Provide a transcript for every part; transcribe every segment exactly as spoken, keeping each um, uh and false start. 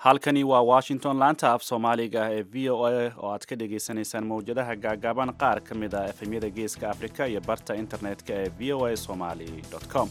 halkani waa washington laanta af soomaaliga ee v o a oo aad ka dhagaysanaysaan mawjadaha gaagaaban qaar ka mid a efemyada geeska afrika iyo barta internetka ee v o a somali com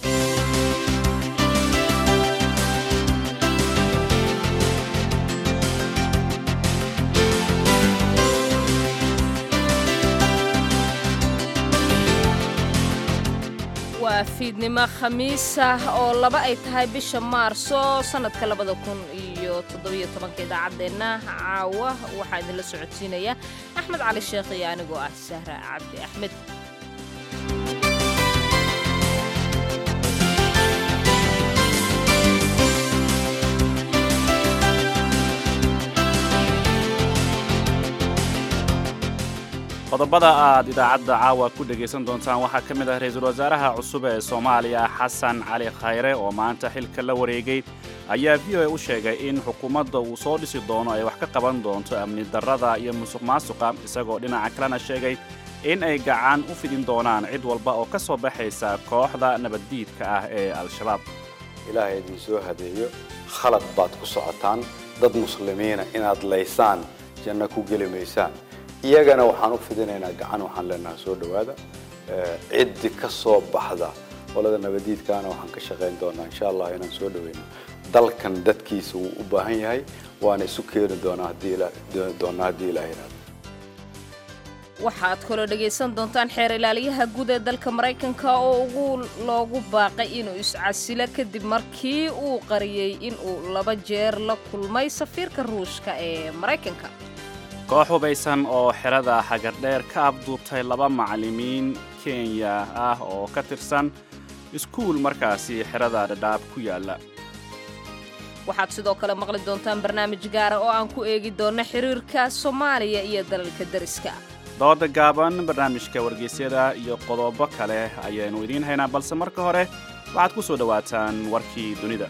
waa fiidnimo khamiis ah oo laba ay tahay bisha maarso sanadka labada kun iyo toddobiyo tobanka idaacaddeenna caawa waxaa idinla socodsiinaya axmed cali sheekh iyo anigoo ah sahra cabdi axmed qodobada aad idaacadda caawa ku dhegaysan doontaan waxaa ka mid ah ra-iisul wasaaraha cusub ee soomaaliya xasan cali khayre oo maanta xilka la wareegay ayaa v o a u sheegay in xukuumadda uu soo dhisi doono ay wax ka qaban doonto amni darrada iyo musuq maasuqa isagoo dhinaca kalena sheegay in ay gacan u fidin doonaan cid walba oo ka soo baxaysa kooxda nabaddiidka ah ee al-shabaab ilaahay idin soo hadeeyo khalad baad ku socotaan dad muslimiina inaad laysaan janno ku geli maysaan iyagana waxaan u fidinaynaa gacan waxaan leenahay soo dhawaada ciddi ka soo baxda qolada nabadiidkaana waxaan ka shaqayn doonaa insha allah inaan soo dhaweyno dalkan dadkiisa wuu u baahan yahay waana isu keeni doonaa haddii doonaa haddii ilaahay yiraahdo waxaad kaloo dhegaysan doontaan xeer ilaaliyaha guud ee dalka maraykanka oo ugu loogu baaqay inuu iscasilo kadib markii uu qariyey inuu laba jeer la kulmay safiirka ruushka ee maraykanka koox hubaysan oo xerada xagardheer ka abduubtay laba macallimiin kenya ah oo ka tirsan iskuul markaasi xerada dhadhaab ku yaalla waxaad sidoo kale maqli doontaan barnaamij gaara oo aan ku eegi doonno xiriirka soomaaliya iyo dalalka dariska dooda gaaban barnaamijka wargeysyada iyo qodobo kale ayaynu idiin haynaa balse marka hore waxaad ku soo dhowaataan warkii dunida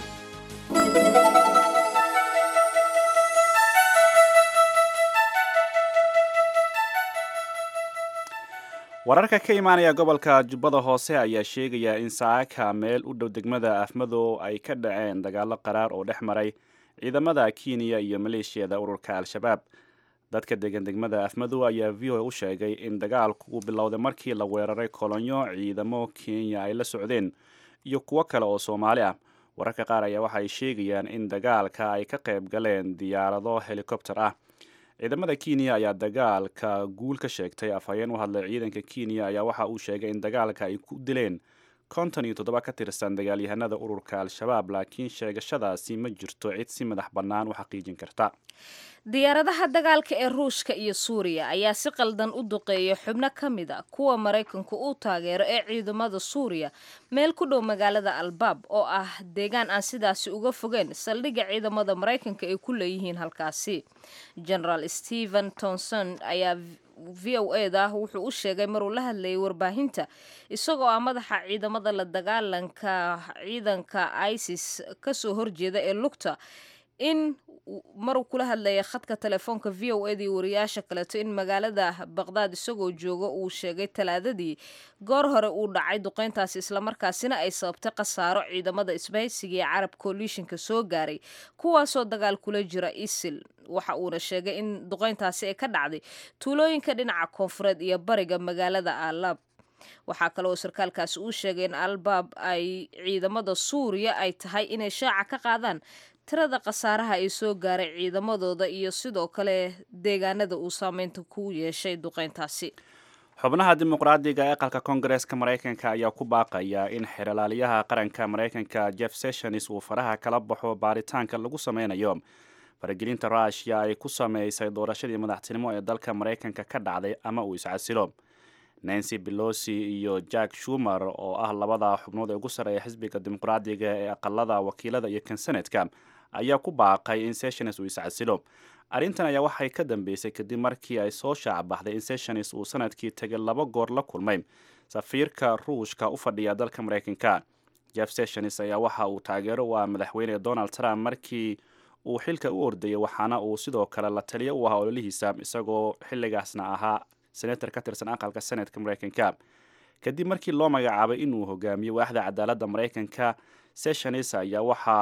wararka ka imaanaya gobolka jubbada hoose ayaa sheegaya in saaka meel u dhow degmada afmadow ay ka dhaceen dagaalo qaraar oo dhex maray ciidamada kenya iyo maleeshiyada ururka al-shabaab dadka degan degmada afmadow ayaa v o a u sheegay in dagaalku uu bilowday markii la weeraray kolonyo ciidamo kenya ay la socdeen iyo kuwo kale oo soomaali ah wararka qaar ayaa waxa ay sheegayaan in dagaalka ay ka qayb galeen diyaarado helikobter ah ciidamada kenya ayaa dagaalka guul ka sheegtay afhayeen u hadlay ciidanka kenya ayaa waxa uu sheegay in dagaalka ay ku dileen konton iyo toddoba ka tirsan dagaalyahanada ururka al-shabaab laakiin sheegashadaasi ma jirto cid si madax bannaan u xaqiijin karta diyaaradaha dagaalka ee ruushka iyo suuriya ayaa si qaldan u duqeeya xubno ka mid a kuwa maraykanku uu taageero ee ciidamada suuriya meel ku dhow magaalada albaab oo ah deegaan aan sidaasi uga fogeen saldhigga ciidamada maraykanka ay ku leeyihiin halkaasi generaal stephen tonson ayaa v o e da wuxuu u sheegay maruu la hadlayay warbaahinta isagoo ah madaxa ciidamada la dagaalanka ciidanka isis kasoo horjeeda ee lugta in maruu kula hadlaya khadka telefoonka v o e dii wariyaasha kaleeto in magaalada baqdaad isagoo jooga uu sheegay talaadadii goor hore uu dhacay duqeyntaasi islamarkaasina ay sababtay khasaaro ciidamada isbahaysiga ee carab coalitionka soo gaaray kuwaasoo dagaal kula jira isil waxa uuna sheegay in duqeyntaasi ay ka dhacday tuulooyinka dhinaca koonfureed iyo bariga magaalada alaab waxaa kaleoo sarkaalkaasi uu sheegay in albaab ay ciidamada suuriya ay tahay inay shaaca ka qaadaan tirada khasaaraha ay soo gaaray ciidamadooda iyo sidoo kale deegaanada uu saameynta ku yeeshay duqeyntaasi xubnaha dimuqraadiga ee aqalka koongareeska maraykanka ayaa ku baaqaya in xeerlaaliyaha qaranka maraykanka jeff sessions uu faraha kala baxo baaritaanka lagu sameynayo faragelinta ruushya ay ku sameysay doorashadii madaxtinimo ee dalka maraykanka ka dhacday ama uu iscasilo nancy pelosi iyo jack shumer oo ah labada xubnood ee ugu sarreeya xisbiga dimuqraadiga ee aqalada wakiilada iyo kan senatka ayaa ku baaqay in sessions uu iscasilo arrintan ayaa waxay ka dambeysay kadib markii ay soo shaac baxday in sessions uu sanadkii tegay laba goor la kulmay safiirka ruushka u fadhiya dalka maraykanka jeff sessions ayaa waxa uu taageero u ah madaxweyne donald trump markii uu xilka u ordayay waxaana uu sidoo kale la taliyo u ahaa ololihiisa isagoo xilligaasna ahaa senator ka tirsan aqalka senatka maraykanka kadib markii loo magacaabay inuu hogaamiyo waaxda cadaaladda maraykanka sessions ayaa waxaa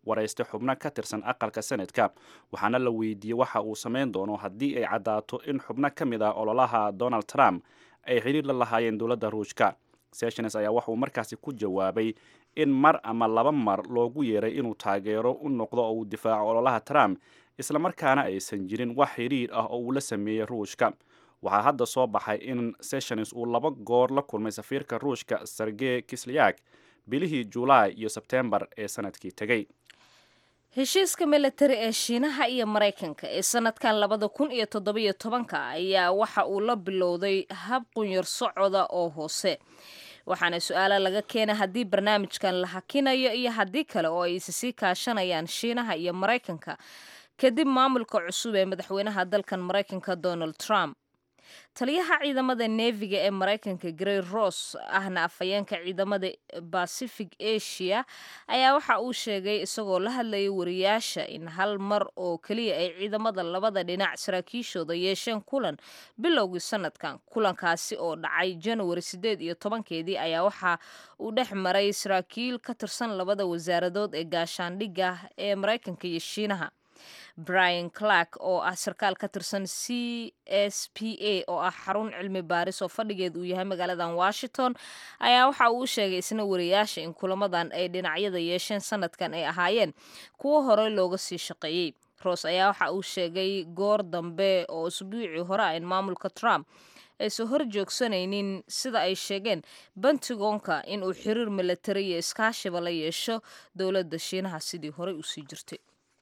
waraystay xubno ka tirsan aqalka senadka waxaana la weydiiyey waxa uu samayn doono haddii ay caddaato in xubno ka mid ah ololaha donald trump ay xiriir la lahaayeen dowladda ruushka. Sessions ayaa waxa uu markaasi ku jawaabay in mar ama laba mar loogu yeeray inuu taageero u noqdo oo uu difaaco ololaha Trump isla markaana aysan jirin wax xiriir ah oo uu la sameeyay ruushka. waxaa hadda soo baxay in Sessions uu laba goor la kulmay safiirka ruushka Sergey Kislyak bilihii July iyo September ee sanadkii tagay. heshiiska military ee Shiinaha iyo Mareykanka ee sanadkan labada kun iyo toddoba iyo tobanka ayaa waxa uu la bilowday hab qunyar socoda oo hoose, waxaana su'aalo laga keenay haddii barnaamijkan la hakinayo iyo haddii kale oo ay sii kaashanayaan Shiinaha iyo Mareykanka kadib maamulka cusub ee madaxweynaha dalkan Mareykanka Donald Trump. taliyaha ciidamada neefiga ee Mareykanka Gray Ross ahna afhayeenka ciidamada Pacific Asia ayaa waxa uu sheegay isagoo la hadlayay wariyaasha in hal mar oo kaliya ay ciidamada labada dhinac saraakiishooda yeesheen kulan bilowgii sanadkan. kulankaasi oo dhacay January sideed iyo tobankeedii ayaa waxa uu dhex maray saraakiil ka tirsan labada wasaaradood ee gaashaandhigga ee Mareykanka iyo Shiinaha. Brian Clark oo ah sarkaal ka tirsan C S P A oo ah xarun cilmi baaris oo fadhigeed uu yahay magaaladan Washington ayaa waxa uu sheegay isna wariyaasha in kulamadan ay dhinacyada yeesheen sanadkan ay ahaayeen kuwo hore looga sii shaqeeyay. Ross ayaa waxa uu sheegay goor dambe oo usbuucii hore in maamulka Trump ay soo horjoogsanaynin sida ay sheegeen Pentagonka in uu xiriir military iyo iskaashiba la yeesho dowladda Shiinaha sidii hore u sii jirtay.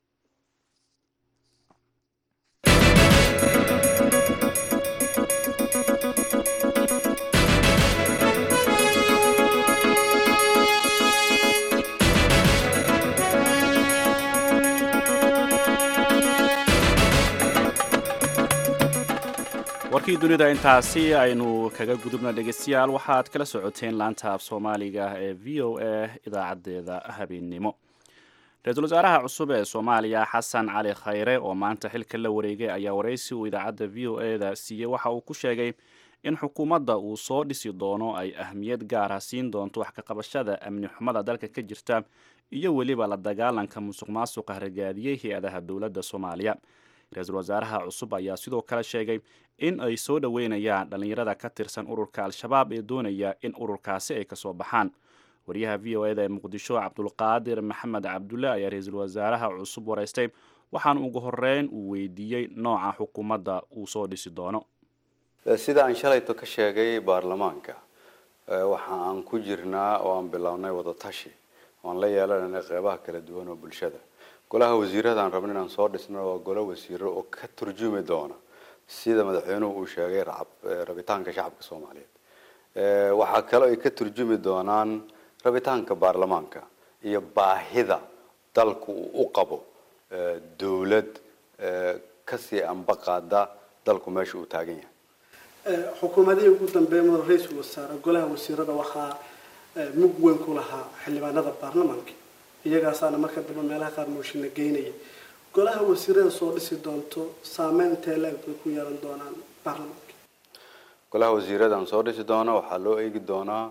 warkii dunida intaasi aynu kaga gudubna dhegeystayaal waxaad kala socoteen laanta af Soomaaliga ee V O A idaacadeeda habeenimo. Ra-iisul wasaaraha cusub ee Soomaaliya Xasan Cali Khayre oo maanta xilka la wareegay ayaa wareysi uu idaacadda V O A da siiyay waxa uu ku sheegay in xukuumadda uu soo dhisi doono ay ahmiyad gaar ah siin doonto wax ka qabashada amni xumada dalka ka jirta iyo weliba la dagaalanka musuqmaasuqa ragaadiyay hay-adaha dowladda Soomaaliya. ra-iisul wasaaraha cusub ayaa sidoo kale sheegay in ay soo dhaweynayaan dhalinyarada ka tirsan ururka Al-Shabaab ee doonaya in ururkaasi ay ka soo baxaan. wariyaha V O A da ee Muqdisho Cabdulqaadir Maxamed Cabdulle ayaa ra-iisul wasaaraha cusub wareystay waxaan ugu horeyn uu weydiiyey nooca xukuumadda uu soo dhisi doono. sida aan shalayto ka sheegay baarlamaanka waxa aan ku jirnaa oo aan bilownay wada tashi oo la yeelanay qeybaha kala duwan oo bulshada. golaha wasiirada aan rabno inaan soo dhisno waa golo wasiiro oo ka turjumi doona sida madaxweynuhu uu sheegay rabitaanka shacabka Soomaaliyeed. ee waxa kale oo ay ka turjumi doonaan rabitaanka baarlamaanka iyo baahida dalku u qabo dawlad ka sii anbaqada dalku meesha uu taagan yahay. xukuumadii ugu dambeeyay ra'iisul wasaare golaha wasiirada waxa mug weyn ku lahaa xildhibaanada baarlamaanka iyagaasana marka dambe meelaha qaar mooshin geynay. golaha wasiirada soo dhisi doonto saameynta leeg ku yeelan doonaan baarlamaanka. golaha wasiirada aan soo dhisi doono waxa loo eegi doonaa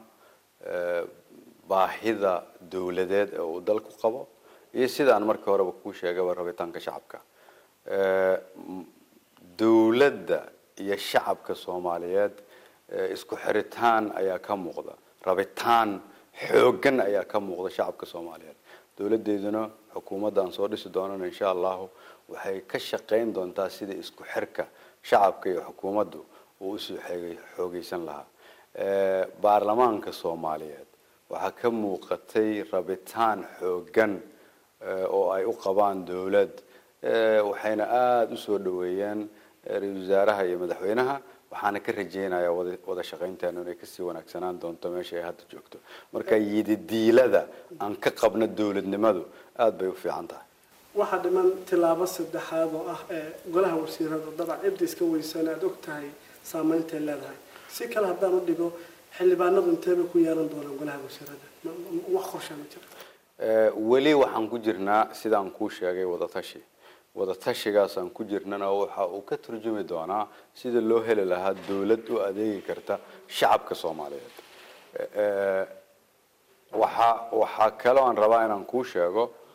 baahida dawladeed ee uu dalku qabo iyo sida aan markii hore ku sheegay rabitaanka shacabka. ee dawladda iyo shacabka Soomaaliyeed isku xiritaan ayaa ka muuqda, rabitaan xoogan ayaa ka muuqda shacabka Soomaaliyeed. dawladeeduna xukuumadda aan soo dhisi doono insha Allah waxay ka shaqeyn doontaa sida isku xirka shacabka iyo xukuumaddu uu soo xoogaysan lahaa. ee baarlamaanka Soomaaliyeed waxa ka muuqatay rabitaan xoogan oo ay u qabaan dawlad waxayna aad u soo dhaweeyeen ra-iisul wasaaraha iyo madaxweynaha waxaana ka rajeynayaa wada shaqeynteena inay ka sii wanaagsanaan doonto meesha ay hadda joogto. marka yididiilada aan ka qabno dawladnimadu aad bay u fiican tahay. waxa dhiman tilaabo saddexaad oo ah ee golaha wasiirada dabcan cid iska weysan aad ogtahay saameynta leedahay. si kale haddaan u dhigo xildhibaanadu intee ku yeelan doonaan golaha wasiirada wax qorshe ma jiro. ee wali waxaan ku jirnaa sidaan ku sheegay wada tashi wada tashigaas aan ku jirnana waxa uu ka turjumi doonaa sida loo heli lahaa dawlad u adeegi karta shacabka Soomaaliyeed. ee waxa waxa kale oo aan rabaa inaan ku sheego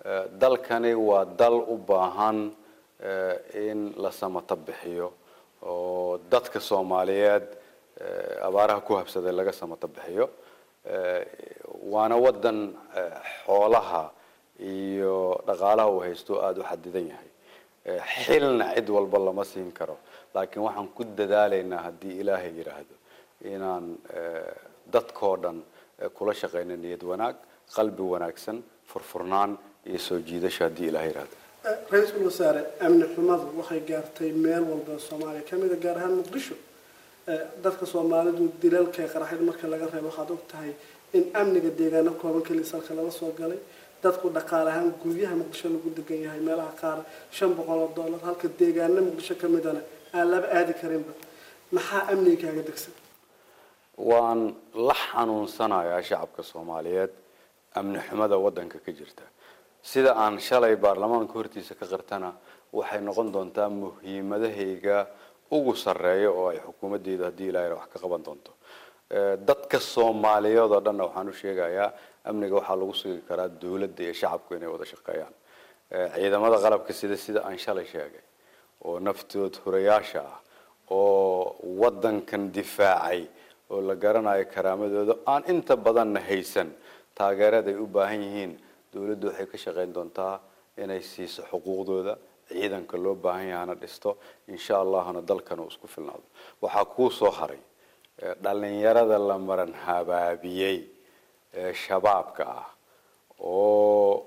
dalkani waa dal u baahan in la samata bixiyo oo dadka Soomaaliyeed abaaraha ku habsaday laga samata bixiyo waana wadan xoolaha iyo dhaqaalaha uu haysto aad u xadidan yahay xilna cid walba lama siin karo laakiin waxaan ku dadaalaynaa haddii Ilaahay yiraahdo inaan dadkoo dhan kula shaqeyno niyad wanaag qalbi wanaagsan furfurnaan iyo soo jiidasho haddii Ilaahay yiraahdo ra'iisul wasaare amni xumadu waxay gaartay meel walba Soomaaliya kamid gaar ahaan Muqdisho dadka Soomaalidu dilalka qaraxid marka laga reebo waxaad og tahay in amniga deegaanka kooban kaliya salka laga soo galay dadku dhaqaalahan guryaha Muqdisho lagu degan yahay meelaha qaar shan boqol oo dollar halka deegaanka Muqdisho kamidana aan laba aadi karinba maxaa amniga kaaga degsan waan la xanuunsanayaa shacabka Soomaaliyeed amni xumada wadanka ka jirta sida aan shalay baarlamaanka hortiisa ka qartana waxay noqon doontaa muhiimadahayga ugu sareeyo oo ay xukuumaddeeda hadii Ilaahay wax ka qaban doonto dadka Soomaaliyeed oo dhan waxaan u sheegayaa amniga waxa lagu sugi karaa dawladda iyo shacabku inay wada shaqeeyaan ciidamada qalabka sida sida aan shalay sheegay oo naftood hurayaasha ah oo wadankan difaacay oo la garanayo karaamadooda aan inta badan haysan taageerada ay u baahan yihiin dawladdu waxay ka shaqeyn doontaa inay siiso xuquuqdooda ciidanka loo baahan yahay dhisto insha Allahna dalkana isku filnaado waxa ku soo haray dhalinyarada la maran habaabiyay shabaabka ah oo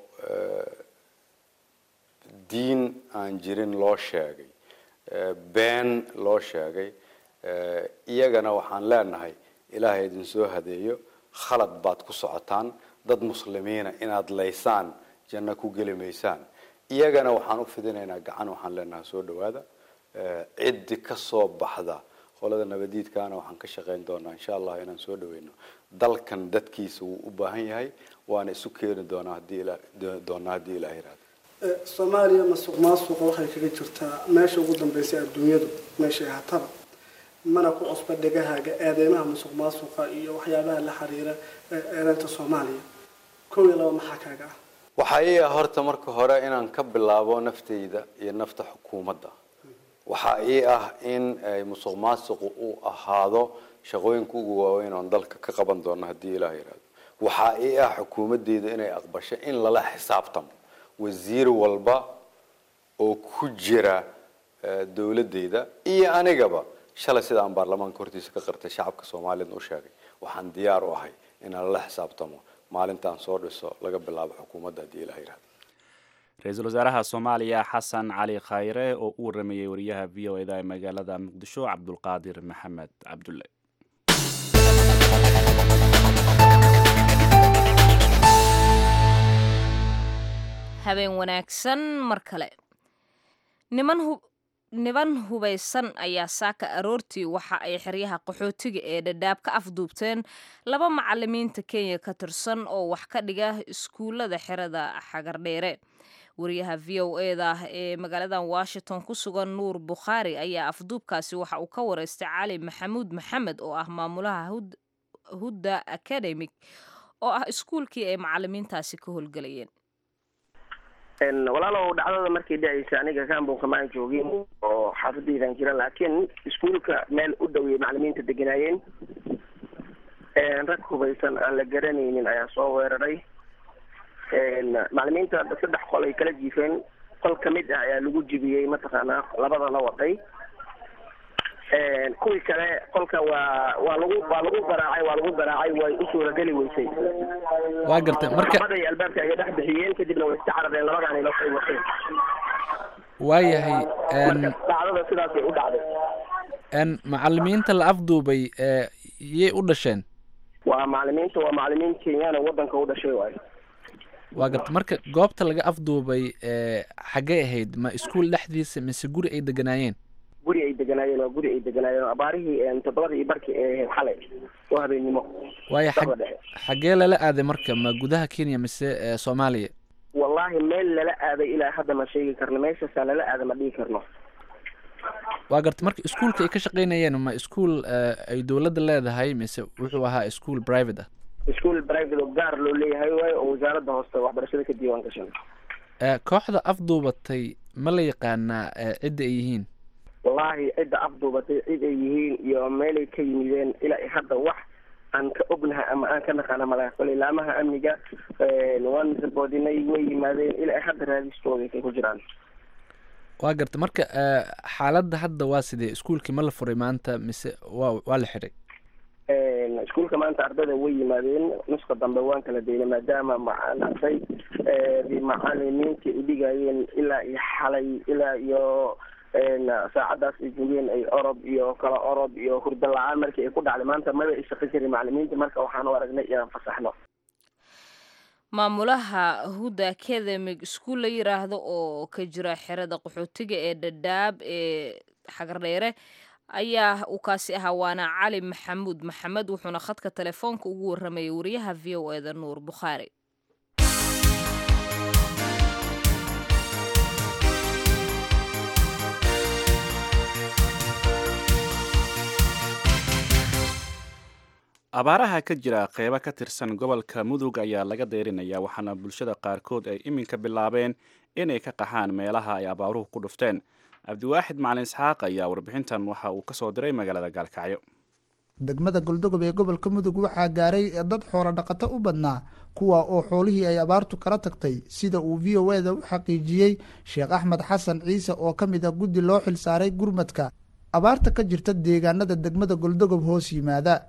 diin aan jirin loo sheegay been loo sheegay iyagana waxaan leenahay Ilaahay idin soo hadeeyo khalad baad ku socotaan dad muslimiina inaad leysaan janna ku gelimaysaan iyagana waxaan u fidinaynaa gacan waxaan leenahay soo dhawaada cid ka soo baxda qolada nabadiidkaana waxaan ka shaqeyn doonaa insha Allah inaan soo dhaweyno dalkan dadkiisa uu u baahan yahay waana isu keeni doonaa hadii Ilaahay doonaa hadii Ilaahay raad Soomaaliya masuqmaasuqa waxay kaga jirtaa meesha ugu dambeysay adduunyadu meesha hataba mana ku cusba dhagahaaga aadeymaha masuqmaasuqa iyo waxyaabaha la xiriira eeranta Soomaaliya koow iyo laba maxaa kaaga ah waxa ay horta marka hore inaan ka bilaabo naftayda iyo nafta xukuumadda waxa ay ah in ay masuqmaasuqu u ahaado shaqooyinka ugu waaweyn oo dalka ka qaban doona hadii Ilaahay yiraahdo waxa ay ah xukuumaddeeda inay aqbasho in lala xisaabtamo wasiir walba oo ku jira dawladdeeda iyo anigaba shalay sida aan baarlamaanka hortiisa ka qartay shacabka Soomaaliyeed u sheegay waxaan diyaar u ahay in la xisaabtamo maalintan soo dhiso laga bilaabo xukuumadda hadii Ilaahay yiraahdo ra'iisul wasaaraha Soomaaliya Xasan Cali Khayre oo u waramayay wariyaha V O A da magaalada Muqdisho Cabdulqaadir Maxamed Cabdulle habeen wanaagsan mar kale niman hu niman hubaysan ayaa saaka aroortii waxa ay xeryaha qaxootiga ee Dadaab ka afduubteen laba macallimiinta Kenya ka tirsan oo wax ka dhiga iskuulada xerada Xagardheere wariyaha V O A da ee magaalada Washington ku sugan Nuur Bukhari ayaa afduubkaasi waxa uu ka wareystay Cali Maxamuud Maxamed oo ah maamulaha Hudda Academic oo ah iskuulkii ay macallimiintaasi ka howlgalayeen en walaalow dhacdada markii dhacaysa aniga kaanbuu kamaan joogin oo xaafadaydan jira laakiin iskuulka meel u dhow macallimiinta deganaayeen en rag hubaysan aan la garanaynin ayaa soo weeraray en macallimiinta saddex qol ay kala jiifeen qol kamid ah ayaa lagu jibiyey mataqaanaa labada la waday en kuwii kale qolka waa waa lagu waa lagu garaacay waa lagu garaacay way u suurageli weysay waa gartay marka labada albaabka ay dhex bixiyeen kadibna way istacarabeen labadaan ilo ay watay waayahay en dhacdada sidaas ay u dhacday en macallimiinta la afduubay ee yey u dhasheen waa macallimiinta waa macallimiin Kenyan oo wadanka u dhashay waay waa gartay marka goobta laga afduubay ee xagee ahayd ma iskuul dhexdiisa mise guri ay deganaayeen guri ay deganaayeen oo guri ay deganaayeen abaarihii ee todobada iyo barkii ee xalay oo habeenimo waayo xagee lala aaday marka ma gudaha Kenya mise Soomaaliya wallahi meel lala aaday ilaa hadda ma sheegi karno meesha lala aaday ma dhigi karno waa gartay marka iskuulka ay ka shaqeynayeen ma iskuul ay dawladda leedahay mise wuxuu ahaa iskuul private ah iskuul private oo gaar loo leeyahay way oo wasaaradda hoosta waxbarashada ka diiwaan gashan kooxda afduubatay ma la yaqaanaa cidda ay yihiin wallaahi cidda afduubatay cid ay yihiin iyo meelay ka yimideen ilaa hadda wax aan ka ognahay ama aan ka naqaana malaaqol ilaamaha amniga waan saboodinay way yimaadeen ilaa hadda raadistooda ay ku jiraan. waa garta marka xaaladda hadda waa sidee iskuulkii ma la furay maanta mise waa waa la xiray iskuulka maanta ardayda way yimaadeen nuska dambe waan kala daynay maadaama macalinay macalimiintii u dhigayeen ilaa iyo xalay ilaa iyo saacadaas ay joogeen ay orod iyo kala orod iyo hurdo la-aan markii ay ku dhacday maanta maba ay shaqo jirin macalimiinta marka waxaan u aragnay inaan fasaxno. maamulaha Huda Academic School la yiraahdo oo ka jira xerada qaxootiga ee Dadaab ee Xagardheere ayaa uu kaasi ahaa waana Cali Maxamuud Maxamed wuxuuna khadka telefoonka ugu warramay wariyaha V O A da Nuur Bukhari. abaaraha ka jira qeybo ka tirsan gobolka Mudug ayaa laga deerinaya waxaana bulshada qaarkood ay iminka bilaabeen inay ka qaxaan meelaha ay abaaruhu ku dhufteen. Cabdiwaaxid Macalin Isxaaq ayaa warbixintan waxa uu ka soo diray magaalada Gaalkacyo. degmada Galdogob ee gobolka Mudug waxaa gaaray dad xoolo dhaqato u badnaa kuwa oo xoolihii ay abaartu kala tagtay sida uu V O A da u xaqiijiyay Sheekh Axmed Xasan Ciise oo ka mid ah guddi loo xil saaray gurmadka abaarta ka jirta deegaanada degmada Galdogob hoos yimaada.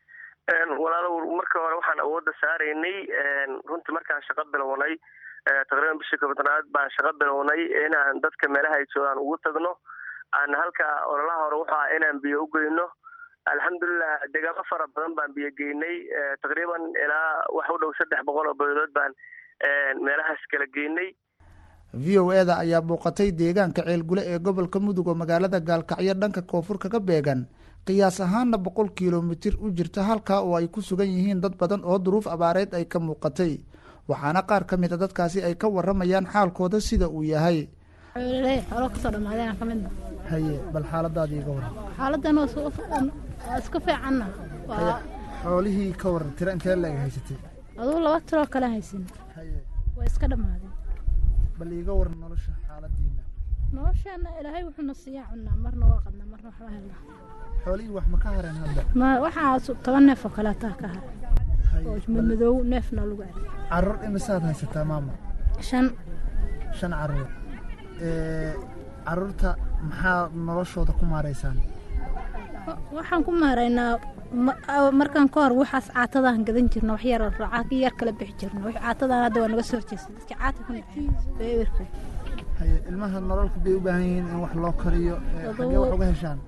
walaalow marka hore waxaan awoodda saaraynay runtii markaan shaqo bilownay taqriiban bishii kabadnaad baan shaqo bilownay inaan dadka meelaha ay joogaan ugu tagno aan halka ololaha hore waxaa inaan biyo u geyno alxamdulilah deegaamo fara badan baan biyo geynay taqriiban ilaa wax u dhow saddex boqol oo boylood baan meelahaas kala geynay. V O A da ayaa booqatay deegaanka Ceelgule ee gobolka Mudug oo magaalada Gaalkacyo dhanka koonfur kaga beegan qiyaas ahaanna boqol kiiloomitir u jirta halka oo ay ku sugan yihiin dad badan oo duruuf abaareed ay ka muuqatay waxaana qaar ka mid a dadkaasi ay ka waramayaan xaalkooda sida uu yahay. xoolo kasoo dhamaadeen ka mid haye bal xaaladaada iga waran. xaaladan oo iska fiicanna waa xoolihii ka waran tira intee la haysatay aduu laba tiro kala haysan haye way iska dhamaadeen bal iga waran nolosha xaaladiina. noloshana ilaahay wuxuu na siiyaa cunna marna waa qadna marna waxa helna xoolihii wax ma ka hareen hadda ma waxa toban neef oo kala taa ka haray oo madow neefna lagu cad carruur imisaad haysataa maama shan shan carruur ee carruurta maxaa noloshooda ku maareysaan waxaan ku maareynaa markaan ka hor waxaas caatadaan gadan jirna wax yar raaca yar kala bixi jirna wax caatadaan hadda waa naga soo jeesay dadka caata ku beerka haye ilmaha nololku bay u baahan yihiin in wax loo kariyo xagee wax uga heshaan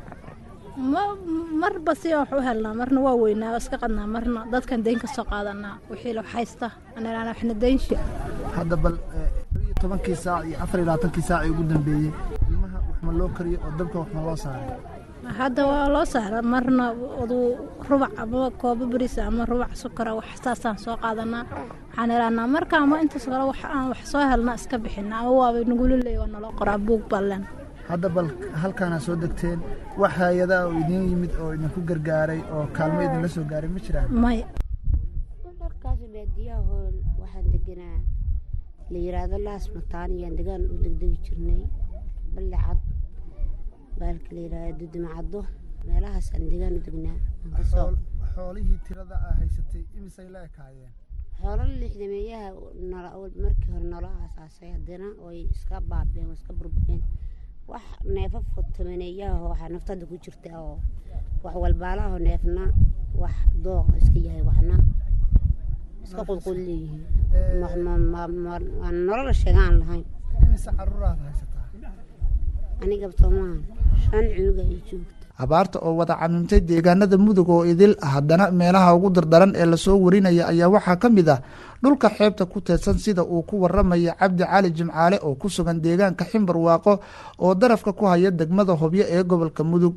ma marba si wax u helnaa marna waa weynaa iska qadnaa marna dadkan deyn ka soo qaadanaa wixii la haysta anana waxna deynshi hadda bal tobankii saac iyo afar iyo labaatankii saac ee ugu dambeeyay ilmaha wax ma loo kariyo oo dabka wax ma loo saaray hadda waa loo saaraa marna aduu rubac ama koobo bariis ama rubac sukar wax saasaan soo qaadanaa waxaan helnaa marka ama intaas kale wax aan wax soo helnaa iska bixinaa ama waaba nagu leeyahay waa naloo qoraa buug ballan. hadda bal halkaana soo degteen wax hay'adaha oo idin yimid oo idinku gargaaray oo kaalmo idin la soo gaaray ma jiraan may markaas baadiyaha hool waxaan deganaa la yiraahdo laas mataan iyo degan u degdegi jirnay balcad baalka la yiraahdo dudumacado meelahaas aan degan u degnaa ka soo xoolihii tirada ah haysatay imisay la ekaayeen xoolo lixdameeyaha nolol markii hore nolol asaasay hadana oo iska baabeen iska burbureen wax neefaf fotamaneeyaha waxa naftada ku jirta oo wax walbaalaha neefna wax dooq iska yahay waxna iska qulqulleeyay ma ma ma nolol sheegan lahayn imise carruuraad haysataa aniga Soomaan shan cunuga ay joogto abaarta oo wada camimtay deegaanada Mudug oo idil haddana meelaha ugu dardaran ee la soo warinaya ayaa waxaa ka mid ah dhulka xeebta ku teedsan sida uu ku waramaya Cabdi Cali Jimcaale oo ku sugan deegaanka Ximbar Waaqo oo darafka ku haya degmada Hobyo ee gobolka Mudug.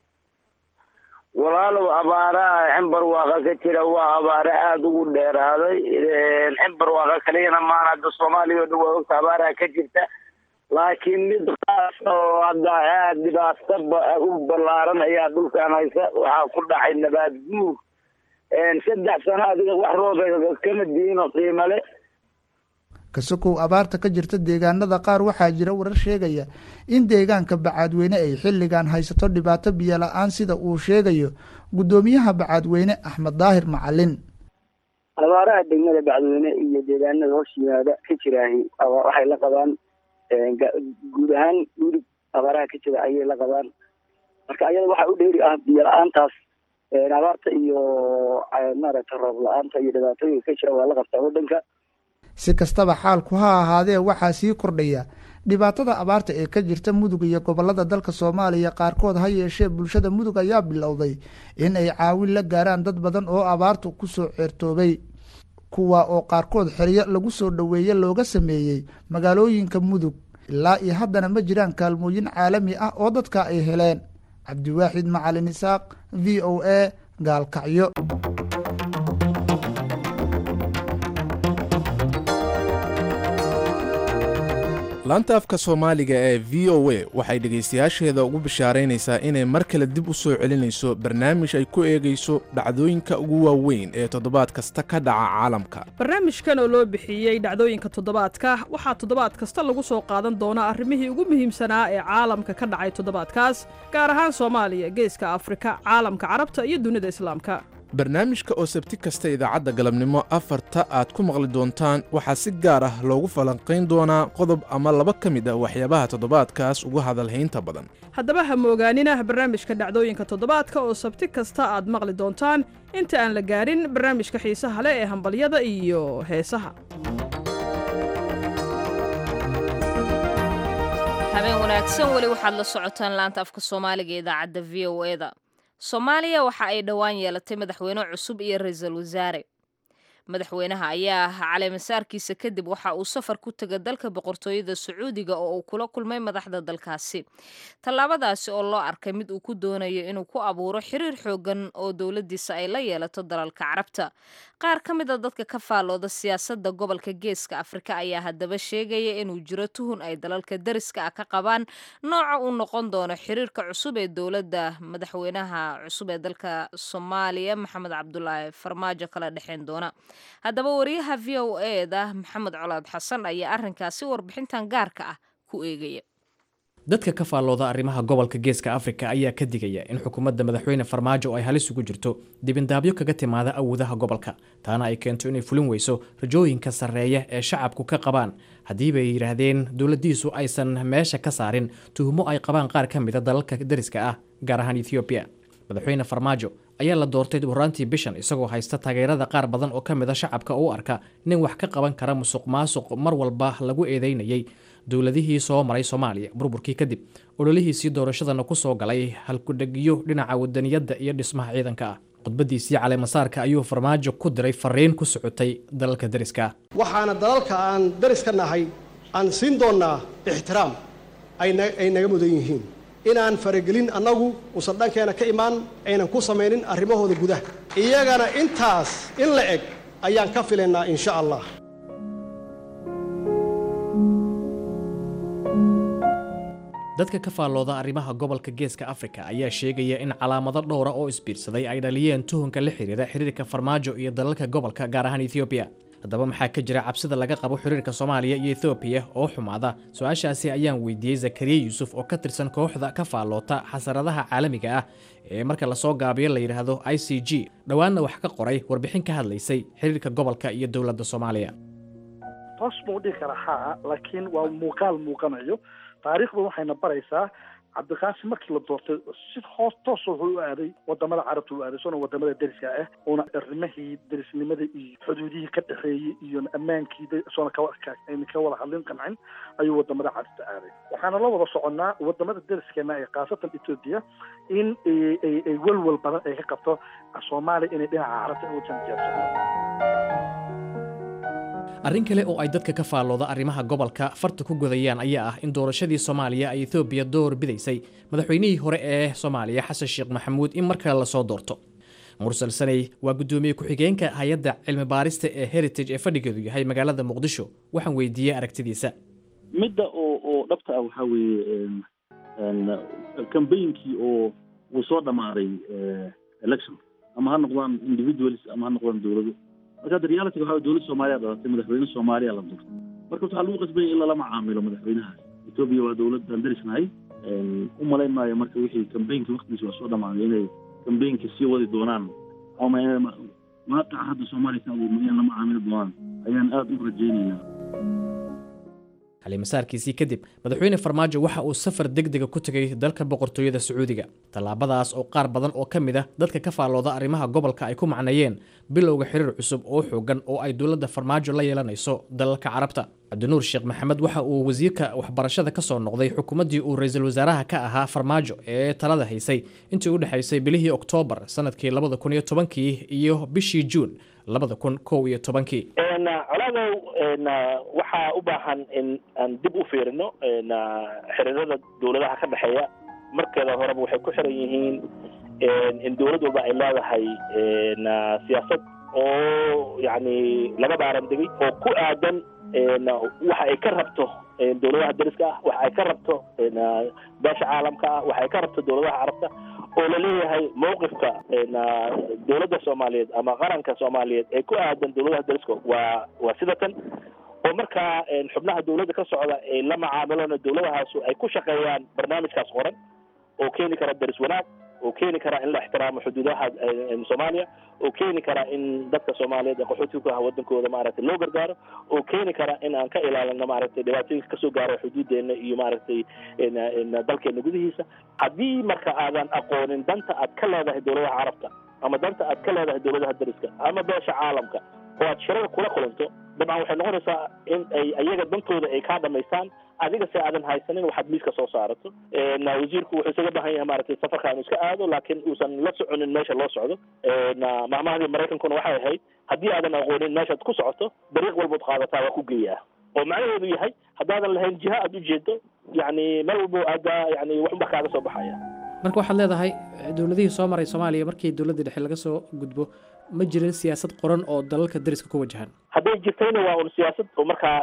walaalow abaaraha Ximbar Waaqo ka jira waa abaare aad ugu dheeraaday Ximbar Waaqo kalena maana Soomaaliya oo dhow abaaraha ka jirta laakiin mid qaas oo hadda aad dhibaato u ballaaran ayaa dhulkan haysa waxaa ku dhacay nabaad guur saddex sano adiga wax roob kama diino qiimo leh kasokow abaarta ka jirta deegaanada qaar waxaa jira warar sheegaya in deegaanka bacaadweyne ay xilligan haysato dhibaato biyo la-aan sida uu sheegayo guddoomiyaha bacaadweyne axmed daahir macalin. abaaraha degmada bacadweyne iyo deegaanada hoos yimaada ka jiraahi waxay la qabaan guud ahaan guri abaaraha ka jira ayay la qabaan. marka ayada waxaa u dheeri ah biyo la-aantaas abaarta iyo maaragtay roob la-aanta iyo dhibaatooyinka ka jira waa la qabtaa waddanka. si kastaba xaalku ha ahaadee waxaa sii kordhaya dhibaatada abaarta ee ka jirta mudug iyo gobolada dalka soomaaliya qaarkood. ha yeeshee bulshada mudug ayaa bilowday in ay caawin la gaaraan dad badan oo abaartu kusoo ceertoobay, kuwa oo qaarkood xeryo lagu soo dhoweeye looga sameeyey magaalooyinka mudug. ilaa iyo haddana ma jiraan kaalmooyin caalami ah oo dadka ay heleen. cabdiwaaxid macalin isaaq, v o a, gaalkacyo. laanta afka soomaaliga ee v o a waxay dhegaystayaasheeda ugu bishaaraynaysaa inay mar kale dib u soo celinayso barnaamij ay ku eegayso dhacdooyinka ugu waaweyn ee toddobaad kasta ka dhaca caalamka. barnaamijkan oo loo bixiyey dhacdooyinka toddobaadka waxaa toddobaad kasta lagu soo qaadan doonaa arrimihii ugu muhiimsanaa ee caalamka ka dhacay toddobaadkaas, gaar ahaan soomaaliya, geeska afrika, caalamka carabta iyo dunida islaamka. barnaamijka oo sabti kasta idaacadda galabnimo afarta aad ku maqli doontaan waxaa si gaar ah loogu falanqayn doonaa qodob ama laba ka mid ah waxyaabaha toddobaadkaas ugu hadalhaynta badan. haddaba ha moogaanina barnaamijka dhacdooyinka toddobaadka oo sabti kasta aad maqli doontaan inta aan la gaarin barnaamijka xiisaha leh ee hambalyada iyo heesaha. habeen wanaagsan, weli waxaad la socotaan laanta afka soomaaliga ee idaacadda v o e da. soomaaliya waxa ay dhowaan yeelatay madaxweyne cusub iyo ra-iisul wasaare. madaxweynaha ayaa ahaa caleemasaarkiisa kadib waxa uu safar ku tegay dalka boqortooyada sacuudiga oo uu kula kulmay madaxda dalkaasi. tallaabadaasi oo loo arkay mid uu ku doonayo inuu ku abuuro xiriir xoogan oo dowladiisa ay la yeelato dalalka carabta. qaar ka mid a dadka ka faallooda siyaasadda gobolka geeska afrika ayaa haddaba sheegaya inuu jiro tuhun ay dalalka dariska ah ka qabaan nooca uu noqon doono xiriirka cusub ee dowladda madaxweynaha cusub ee dalka soomaaliya maxamed cabdulaahi farmaajo kala dhexeyn doona. haddaba wariyaha v o e da maxamed colaad xasan ayaa arrinkaasi warbixintan gaarka ah ku eegaya. dadka ka faallooda arrimaha gobolka geeska afrika ayaa ka digaya in xukuumadda madaxweyne farmaajo ay halis ugu jirto dibindaabyo kaga timaada awoodaha gobolka, taana ay keento inay fulin weyso rajooyinka sarreeya ee shacabku ka qabaan haddiiba ay yidhaahdeen dowladdiisu aysan meesha ka saarin tuhumo ay qabaan qaar ka mida dalalka dariska ah, gaar ahaan ethoobiya. madaxweyne farmaajo ayaa la doortay horaantii bishan isagoo haysta taageerada qaar badan oo ka mid a shacabka u arka nin wax ka qaban kara musuq maasuq mar walba lagu eedeynayay dowladihii soo maray soomaaliya burburkii kadib ololihiisii doorashadana ku soo galay halkudhegyo dhinaca wadaniyadda iyo dhismaha ciidanka ah. khudbadiisii caleemasaarka ayuu farmaajo ku diray fariin ku socotay dalalka dariska ah. waxaana dalalka aan dariska nahay aan siin doonaa ixtiraam ay naga mudan yihiin, inaan faragelin annagu usan dhankeena ka imaan, aynan ku samaynin arrimahooda gudaha. iyagana intaas in la eg ayaan ka filaynaa insha allah. dadka ka faallooda arrimaha gobolka geeska afrika ayaa sheegaya in calaamado dhowra oo isbiirsaday ay dhaliyeen tuhunka la xiriira xiriirka farmaajo iyo dalalka gobolka, gaar ahaan ethoobiya. haddaba maxaa ka jira cabsida laga qabo xiriirka soomaaliya iyo ethoobiya oo xumaada? su-aashaasi ayaan weydiiyey zakariya yuusuf oo ka tirsan kooxda ka faalloota xasaradaha caalamiga ah ee marka lasoo gaabiyo la yidhaahdo i c g, dhowaanna wax ka qoray warbixin ka hadlaysay xiriirka gobolka iyo dowladda soomaaliya. toos buu dhihi karaa haa, laakiin waa muuqaal muuqanayo. taariikhdu waxayna baraysaa cabdiqaasim markii la doortay si hoos toos wuxuu u aaday wadamada carabta u aaday soona wadamada deriska ah, uuna arrimihii derisnimada iyo xuduudihii ka dhexeeyey iyo ammaankii soona kaayna ka wada hadlin qancin ayuu wadamada carabta aaday. waxaana la wada soconnaa wadamada deriskeena ee khaasatan etoobiya in ay welwel badan ay ka qabto soomaaliya inay dhinaca carabta u janjeersato. arrin kale oo ay dadka ka faallooda arrimaha gobolka farta ku godayaan ayaa ah in doorashadii soomaaliya ay ethoobiya door bidaysay madaxweynihii hore ee soomaaliya xasan sheekh maxamuud in mar kale lasoo doorto. mursal sanay waa guddoomiye ku-xigeenka hay-adda cilmi baarista ee heritage ee fadhigeedu yahay magaalada muqdisho. waxaan weydiiyey aragtidiisa. midda oo oo dhabta ah waxaa weeye kambaynkii oo uu soo dhammaaday election, ama ha noqdaan individuals ama ha noqdaan dowlado. marka hadda reality waxaa dowladda soomaaliya dhalatay, madaxweyne soomaaliya la doortay. marka waxaa lagu qasbaya in lala macaamilo madaxweynahaas. Ethiopia waa dowlad aan darisnahay, u malayn maayo marka wixii kambeynka waqtigiisa waa soo dhamaaday inay kambeynka sii wadi doonaan ama inay waaqica hadda Soomaaliya ka abuurmay in la macaamilo doonaan ayaan aad u rajaynaynaa. xalimasaarkiisii kadib madaxweyne farmaajo waxa uu safar degdega ku tegay dalka boqortooyada sacuudiga. tallaabadaas oo qaar badan oo ka mid ah dadka ka faallooda arrimaha gobolka ay ku macnayeen bilowga xiriir cusub oo xoogan oo ay dowladda farmaajo la yeelanayso dalalka carabta. cabdinuur sheekh maxamed waxa uu wasiirka waxbarashada ka soo noqday xukuumaddii uu ra-iisul wasaaraha ka ahaa farmaajo ee talada haysay intii u dhexaysay bilihii oktoobar sanadkii labada kun iyo tobankii iyo bishii juun labada kun kow iyo tobankii. colaadow waxaa u baahan in aan dib u fiirino xiriirada dowladaha ka dhexeeya. markeeda horeba waxay ku xiran yihiin in dowlad walba ay leedahay siyaasad oo yani laga baaran degay oo ku aadan waxa ay ka rabto dowladaha dariska ah, waxa ay ka rabto beesha caalamka ah, waxa ay ka rabto dowladaha carabta, oo la leeyahay mowqifka dowladda Soomaaliyeed ama qaranka Soomaaliyeed ee ku aadan dowladaha dariska waa waa sidatan oo markaa xubnaha dowladda ka socda ee la macaamilona dowladahaas ay ku shaqeeyaan barnaamijkaas qoran oo keeni kara daris wanaag, oo keeni kara in la ixtiraamo xuduudaha Soomaaliya, oo keeni kara in dadka Soomaaliyeed ee qaxootiga ku ah wadankooda maaragtay loo gargaaro, oo keeni kara in aan ka ilaalino maaragtay dhibaatooyinka kasoo gaaro xuduudeena iyo maaragtay dalkeena gudihiisa. haddii marka aadan aqoonin danta aad ka leedahay dowladaha carabta ama danta aad ka leedahay dowladaha dariska ama beesha caalamka oo aad shirada kula kulanto, dabcan waxay noqonaysaa in ay ayaga dantooda ay kaa dhamaystaan, adiga se aadan haysanin waxaad miiska soo saarato. wasiirku wuxuu isaga baahan yahay maaragtay safarka inuu iska aado, laakiin uusan la soconin meesha loo socdo. mahmahdii maraykankuna waxay ahayd haddii aadan aqoonin meeshaad ku socoto dariiq walbood qaadataa waa ku geeyaa, oo macnaheedu yahay haddaadan lahayn jiha aad ujeedo yani meel walbo aada yani waxba kaaga soo baxaya. marka waxaad leedahay dowladihii soo maray Soomaaliya markii dowladda dhexe laga soo gudbo ma jirin siyaasad qoran oo dalalka dariska ku wajahan. hadday jirtayna waa un siyaasad oo markaa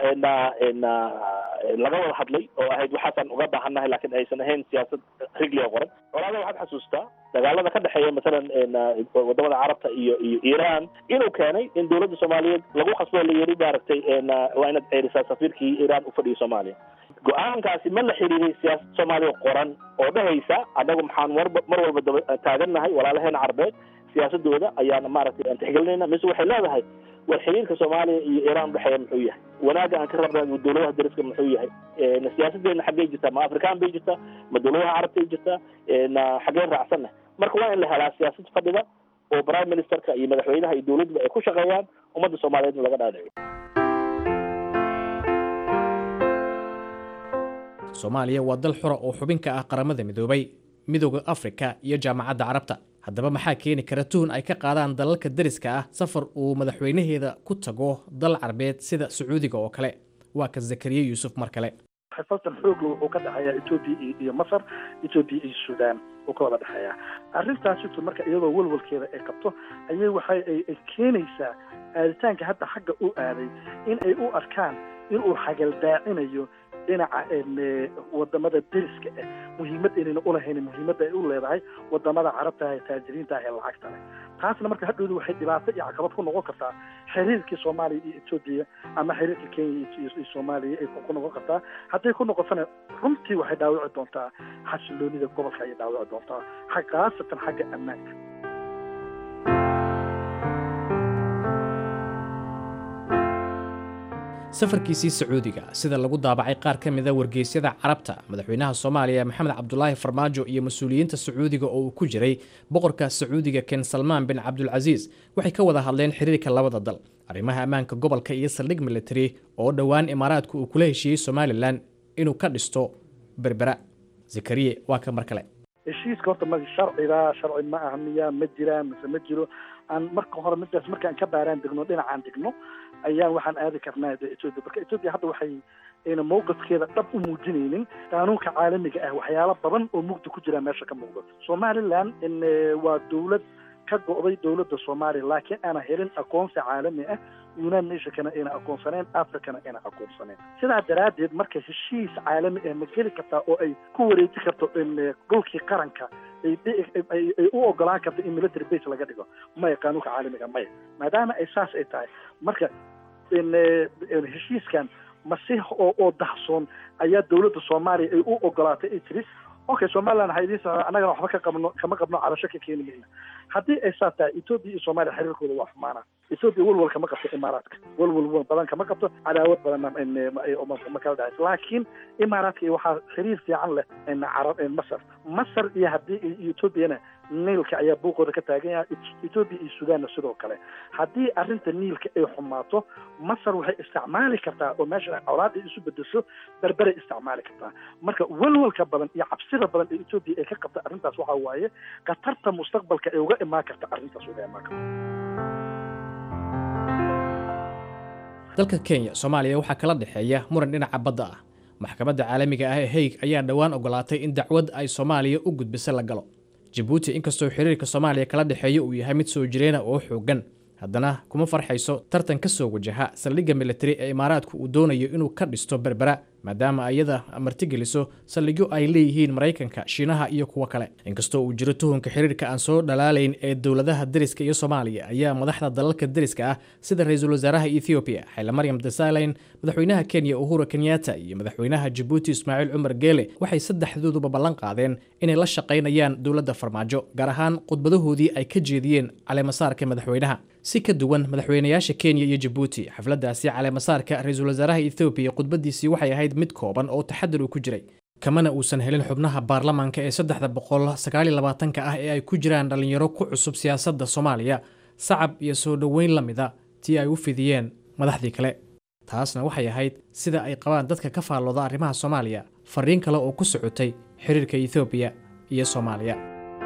laga wada hadlay oo ahayd waxaasan uga baahannahay, laakiin aysan ahayn siyaasad rigliga qoran. colaada waxaad xasuustaa dagaalada ka dhexeeya masalan wadamada carabta iyo iyo Iiraan inuu keenay in dowladda Soomaaliyeed lagu khasbo la yiri maaragtay waa inaad ceerisaa safiirkii Iiraan u fadhiyo Soomaaliya. go-aankaasi ma la xiriiray siyaasad Soomaaliya qoran oo dhahaysa anagu maxaan mar walba taagannahay walaalaheena carbeed siyaasadooda ayaan maaragtay aan tixgelinayna, mise waxay leedahay war xiriirka Soomaaliya iyo Iiraan dhexeeya muxuu yahay, wanaaga aan ka rabnaa dowladaha dariska muxuu yahay, siyaasadeena xaggee jirtaa, ma Afrikaan bay jirtaa, ma dowladaha carabtay jirtaa, xaggeen raacsanna. marka waa in la helaa siyaasad fadhida oo prime ministerka iyo madaxweynaha iyo dowladda ay ku shaqeeyaan ummadda Soomaaliyeed laga dhaadhiciyo. Soomaaliya waa dal xura oo xubin ka ah qaramada midoobay, midowga Afrika iyo jaamacadda carabta. haddaba maxaa keeni kara tuhun ay ka qaadaan dalalka dariska ah safar uu madaxweynaheeda ku tago dal carbeed sida Sacuudiga oo kale? waa ka Zakariya Yuusuf mar kale. xifaltan xoog leh oo ka dhaxeeya Ethiopia iyo Masar, Ethiopia iyo Suudaan oo ka wada dhaxeeya. arrintaasi inta marka iyadoo walwalkeeda ay qabto ayay waxay ay keenaysaa aaditaanka hadda xagga u aaday in ay u arkaan in uu xagaldaacinayo dhinaca wadamada dariska ah muhiimad inayna u lahayn muhiimadda ay u leedahay wadamada carabta ee taajiriinta ee lacagta leh. taasna marka hadhowdu waxay dhibaato iyo caqabad ku noqon kartaa xiriirkii Soomaaliya iyo Ethiopia ama xiriirka Kenya iyo Soomaaliya ay ku noqon kartaa. hadday ku noqotana runtii waxay dhaawici doontaa xasiloonida gobolka ay dhaawici doontaa xaqaasatan xagga ammaanka. safarkiisii Sacuudiga sida lagu daabacay qaar ka mid ah wargeysyada carabta, madaxweynaha Soomaaliya Maxamed Cabdullaahi Farmaajo iyo mas'uuliyiinta Sacuudiga oo uu ku jiray boqorka Sacuudiga Ken Salman bin Abdul Aziz waxay ka wada hadleen xiriirka labada dal, arrimaha ammaanka gobolka iyo saldhig military oo dhowaan Imaaraadku uu kula heshiiyey Somaliland inuu ka dhisto Berbera. Zakariya waa ka mar kale. heshiiska horta ma sharciga sharci ma ahmiya ma jiraan mise ma jiro aan marka hore midaas markaan ka baaraan degno dhinacaan degno ayaan waxaan aadi karnaa Ethiopia. marka Ethiopia hadda waxay ayna mowqifkeeda dhab u muujinaynin qaanuunka caalamiga ah waxyaalo badan oo mugdi ku jira meesha ka muuqda. Somaliland in waa dowlad ka go'day dowladda Soomaaliya laakiin ana helin aqoonsi caalami ah, United Nations-kana ayna aqoonsaneen, Afrikana ayna aqoonsaneen. sidaa daraadeed marka heshiis caalami ah ma geli kartaa oo ay ku wareeji karto in dhulkii qaranka ay ay u ogolaan karto in military base laga dhigo ma qaanuunka caalamiga ma maadaama ay saas ay tahay marka in heshiiskan masi oo oo dahsoon ayaa dowladda soomaaliya ay u ogolaatay ay tiri okay somaliland waxay idin socdaa annagana waxba ka qabno kama qabno cabasho ka keeni mayno haddii ay saa tahay etoobiya iyo soomaaliya xiriirkooda waa xumaana etoobiya walwal kama qabto imaaraadka walwal badan kama qabto cadaawad badanna ma kala dhacayso laakiin imaaraadka iyo waxaa xiriir fiican leh carab masar masar iyo haddii iyo etoobiyana niilka ayaa buuqooda ka taagan yahay etoobiya iyo sudaanna sidoo kale haddii arrinta niilka ay xumaato masar waxay isticmaali kartaa oo meesha colaad ay isu bedesho berberay isticmaali kartaa marka walwalka badan iyo cabsida badan ee etoobiya ay ka qabta arrintaas waxaa waaye khatarta mustaqbalka ay uga imaan karta arrintaas uga imaan karta dalka Kenya Soomaaliya waxaa kala dhaxeeya muran dhinaca badda ah maxkamadda caalamiga ah ee Hague ayaa dhawaan ogolaatay in dacwad ay Soomaaliya u gudbiso la galo Djibouti inkastoo xiriirka Soomaaliya kala dhaxeeya uu yahay mid soo jireen oo xoogan haddana kuma farxayso tartan ka soo wajaha saldhigga military ee Imaaraadku uu doonayo inuu ka dhisto berbera maadaama ayada martigeliso saldhigyo ay leeyihiin Mareykanka Shiinaha iyo kuwa kale inkastoo uu jiro tuhunka xiriirka aan soo dhalaalayn ee dawladaha dariska iyo Soomaaliya ayaa madaxda dalalka dariska ah sida ra'iisul wasaaraha Ethiopia Haile Mariam Desalegn madaxweynaha Kenya Uhuru Kenyatta iyo madaxweynaha Djibouti Ismaaciil Cumar Geele waxay saddexdooduba ballan qaadeen inay la shaqeynayaan dawladda farmaajo gaar ahaan khudbadahoodii ay ka jeediyeen caleemasaarka madaxweynaha si ka duwan madaxweynayaasha Kenya iyo Djibouti xafladaasi caleemasaarka ra'iisul wasaaraha Ethiopia khudbadiisii waxay ahayd mid kooban oo taxadar ku jiray kamana uusan helin xubnaha baarlamaanka ee saddex boqol sagaal iyo labaatan ka ah ee ay ku jiraan dhalinyaro ku cusub siyaasadda Soomaaliya sacab iyo soo dhaweyn lamida tii ay u fidiyeen madaxdii kale taasna waxay ahayd sida ay qabaan dadka ka faallooda arrimaha Soomaaliya fariin kale oo ku socotay xiriirka Ethiopia iyo Soomaaliya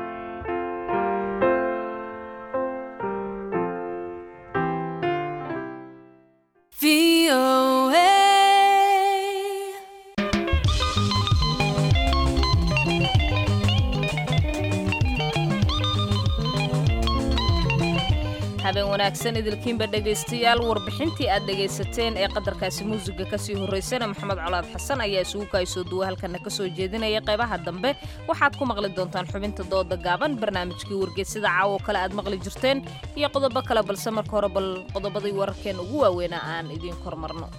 habeen wanaagsan idilkiinba dhagaystayaal warbixintii aad dhagaysateen ee qadarkaasi muusiga kasii horeysana maxamed colaad xasan ayaa isugu kaysoo duwa halkana ka soo jeedinaya qaybaha dambe waxaad ku maqli doontaan xubinta dooda gaaban barnaamijkii wargeysida caawo kale aad maqli jirteen iyo qodobo kale balse marka hore bal qodobadii wararkeen ugu waaweynaa aan idiin kormarno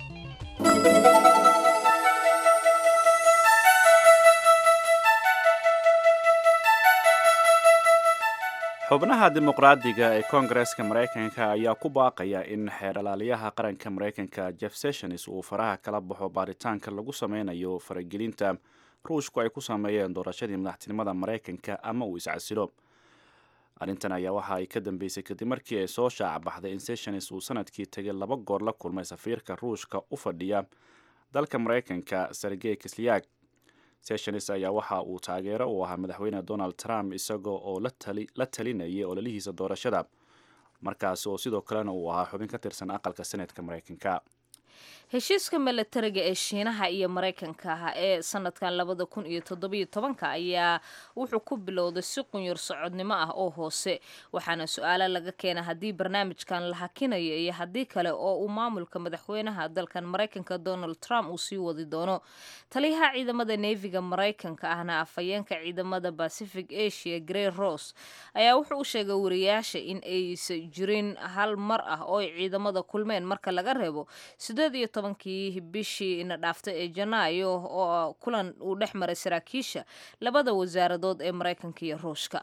xubnaha dimuqraadiga ee koongareeska maraykanka ayaa ku baaqaya in xeeralaaliyaha qaranka maraykanka Jeff Sessions uu faraha kala baxo baaritaanka lagu sameynayo faragelinta ruushku ay ku sameeyeen doorashadii madaxtinimada maraykanka ama uu iscasilo arrintan ayaa waxa ay ka dambeysay kadib markii ay soo shaac baxday in Sessions uu sanadkii tagay laba goor la kulmay safiirka ruushka u fadhiya dalka maraykanka Sergey Kislyak Sessions ayaa waxa uu taageero u ahaa madaxweyne Donald Trump isagoo oo la tali la talinayay ololihiisa doorashada markaas oo sidoo kalena uu ahaa xubin ka tirsan aqalka Senatka Mareykanka heshiiska milatariga ee Shiinaha iyo Mareykanka ee sanadkan labada kun iyo toddoba iyo tobanka ayaa wuxuu ku bilowday si qunyar socodnimo ah oo hoose waxaana su'aalo laga keenay haddii barnaamijkan la hakinayo iyo haddii kale oo uu maamulka madaxweynaha dalkan Mareykanka Donald Trump uu sii wadi doono taliyaha ciidamada Navy-ga Mareykanka ahna afayeenka ciidamada Pacific Asia Gray Ross ayaa wuxuu u sheegay wariyaasha in aysan jirin hal mar ah oo ciidamada kulmeen marka laga reebo sideed iyo tobankii bishii ina dhaaftay ee Janaayo oo kulan uu dhex maray saraakiisha labada wasaaradood ee Mareykanka iyo Ruushka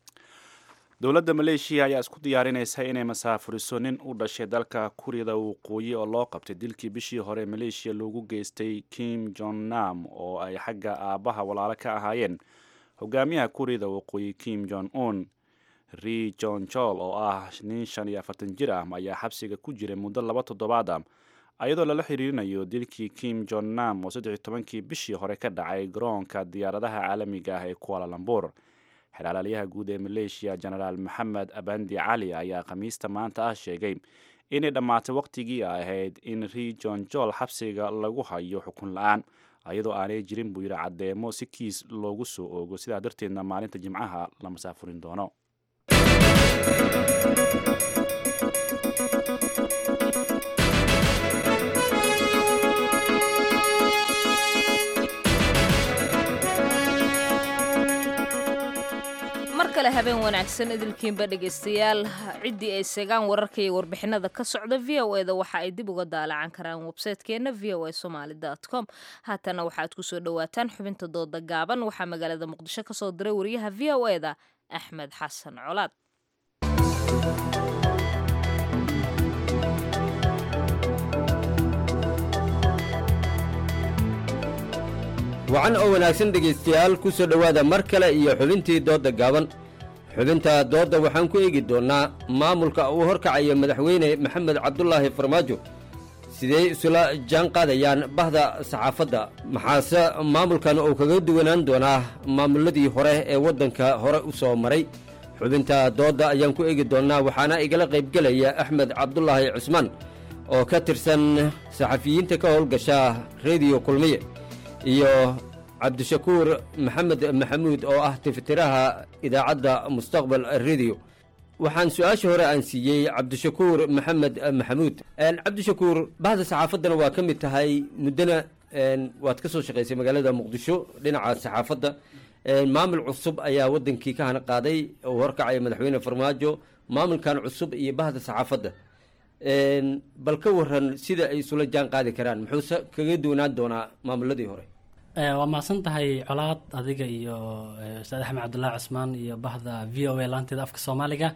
dowladda Malaysia ayaa isku diyaarinaysa inay masaafuriso nin u dhashay dalka Kuuriyada Waqooyi oo loo qabtay dilkii bishii hore Malaysia loogu geystay Kim Jong Nam oo ay xagga aabaha walaalo ka ahaayeen hogaamiyaha Kuuriyada Waqooyi Kim Jong Un Ri Jong Chol oo ah nin shan iyo afartan jir ah ayaa xabsiga ku jiray muddo laba toddobaad ah ayadoo lala xiriirinayo dilkii Kim Jong Nam oo saddex iyo tobankii bishii hore ka dhacay garoonka diyaaradaha caalamiga ah ee Kuala Lumpur xeelalayaha guud ee Malaysia General Maxamed Abandi Cali ayaa khamiista maanta ah sheegay inay dhammaatay waqtigii ahayd in Ri Jong Chol xabsiga lagu hayo xukun la'aan ayadoo aanay jirin buu yiri cadeemo si kiis loogu soo oogo sidaa darteedna maalinta Jimcaha la masaafurin doono kale habeen wanaagsan idilkiinba dhegaystayaal ciddii ay seegaan wararka iyo warbixinada ka socda v o eda waxa ay dib uga daalacan karaan websaytekeenna v o a somaly com haatana waxaad ku soo dhowaataan xubinta dooda gaaban waxaa magaalada muqdisho ka soo diray wariyaha v o eda axmed xasan colaad. wacan oo wanaagsan dhegaystayaal ku soo dhowaada mar kale iyo xubintii doodda gaaban xubinta doodda waxaan ku eegi doonnaa maamulka uu horkacayo madaxweyne maxamed cabdulaahi farmaajo sidee isula jaan qaadayaan bahda saxaafadda maxaase maamulkan uu kaga duwanaan doonaa maamulladii hore ee waddanka hore u soo maray xubinta doodda ayaan ku eegi doonnaa waxaana igala qaybgelaya axmed cabdulaahi cusmaan oo ka tirsan saxafiyiinta ka howlgasha rediyo kulmiye iyo cabdishakuur maxamed maxamuud oo ah tifitiraha idaacadda mustaqbal rediyo waxaan su-aasha hore aan siiyey cabdishakuur maxamed maxamuud. cabdishakuur bahda saxaafaddana waa ka mid tahay muddana waad ka soo shaqaysay magaalada muqdisho dhinaca saxaafadda maamul cusub ayaa waddankii ka hana qaaday oo horkacaya madaxweyne farmaajo maamulkan cusub iyo bahda saxaafadda bal ka waran sida ay isula jaan qaadi karaan muxuuse kaga duwanaan doonaa maamuladii hore? waa mahadsan tahay colaad adiga iyo ustaad axmed cabdullaahi cusmaan iyo bahda v o a laanteeda afka soomaaliga.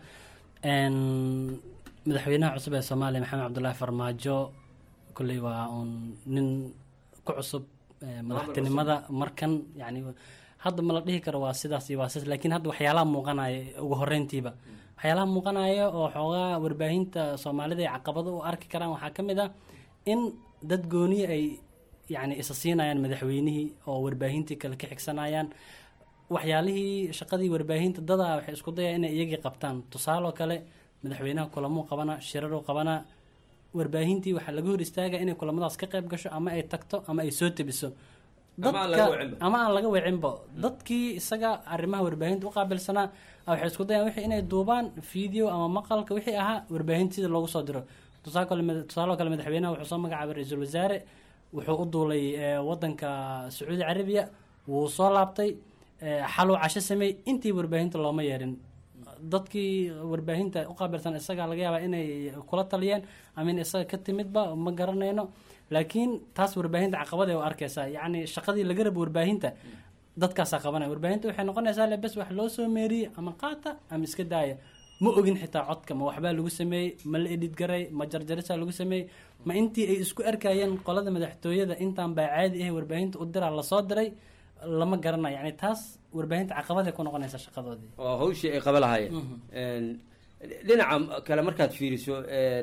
madaxweynaha cusub ee soomaaliya maxamed cabdullaahi farmaajo kolley waa uun nin ku cusub madaxtinimada markan yani hadda ma la dhihi karo waa sidaas iyo waa sidaas laakiin hadda waxyaalaha muuqanaya ugu horreyntiiba waxyaalaha muuqanaya oo xoogaa warbaahinta soomaalida ay caqabado u arki karaan waxaa ka mid ah in dad gooni ay yani isa siinayaan madaxweynihii oo warbaahintii kale ka xigsanayaan waxyaalihii shaqadii warbaahinta dadaa waxay isku dayaan inay iyagii qabtaan tusaaloo kale madaxweynaha kulamuu qabana shiraruu qabana warbaahintii waxaa laga hor istaaga inay kulamadaas ka qayb gasho ama ay tagto ama ay soo tebiso dadka ama aan laga wecinbo dadkii isaga arrimaha warbaahinta u qaabilsanaa waxay isku dayaan wixii inay duubaan video ama maqalka wixii ahaa warbaahinta sida loogu soo diro tusaaloo kale madaxweynaha wuxuu soo magacaabay ra-iisul wasaare wuxuu u duulay wadanka sacuudi carabiya wuu soo laabtay xaluu casho sameey intii warbaahinta looma yeerin dadkii warbaahinta u qaabilsan isaga laga yaabaa inay kula taliyeen ama in isaga ka timidba ma garanayno laakiin taas warbaahinta caqabada u arkaysaa yacni shaqadii laga rabo warbaahinta dadkaasaa qabanaya warbaahinta waxay noqonaysaa le bes wax loo soo meeriyey ama qaata ama iska daaya ma ogin xitaa codka ma waxbaa lagu sameeyey ma la edhid garay ma jarjarisaa lagu sameeyey ma intii ay isku arkayeen qolada madaxtooyada intaan baa caadi ah warbaahinta u diraa lasoo diray lama garanayo yani taas warbaahinta caqabaday ku noqonaysa shaqadoodii oo hawshii ay qaba lahaayeen dhinaca kale markaad fiiriso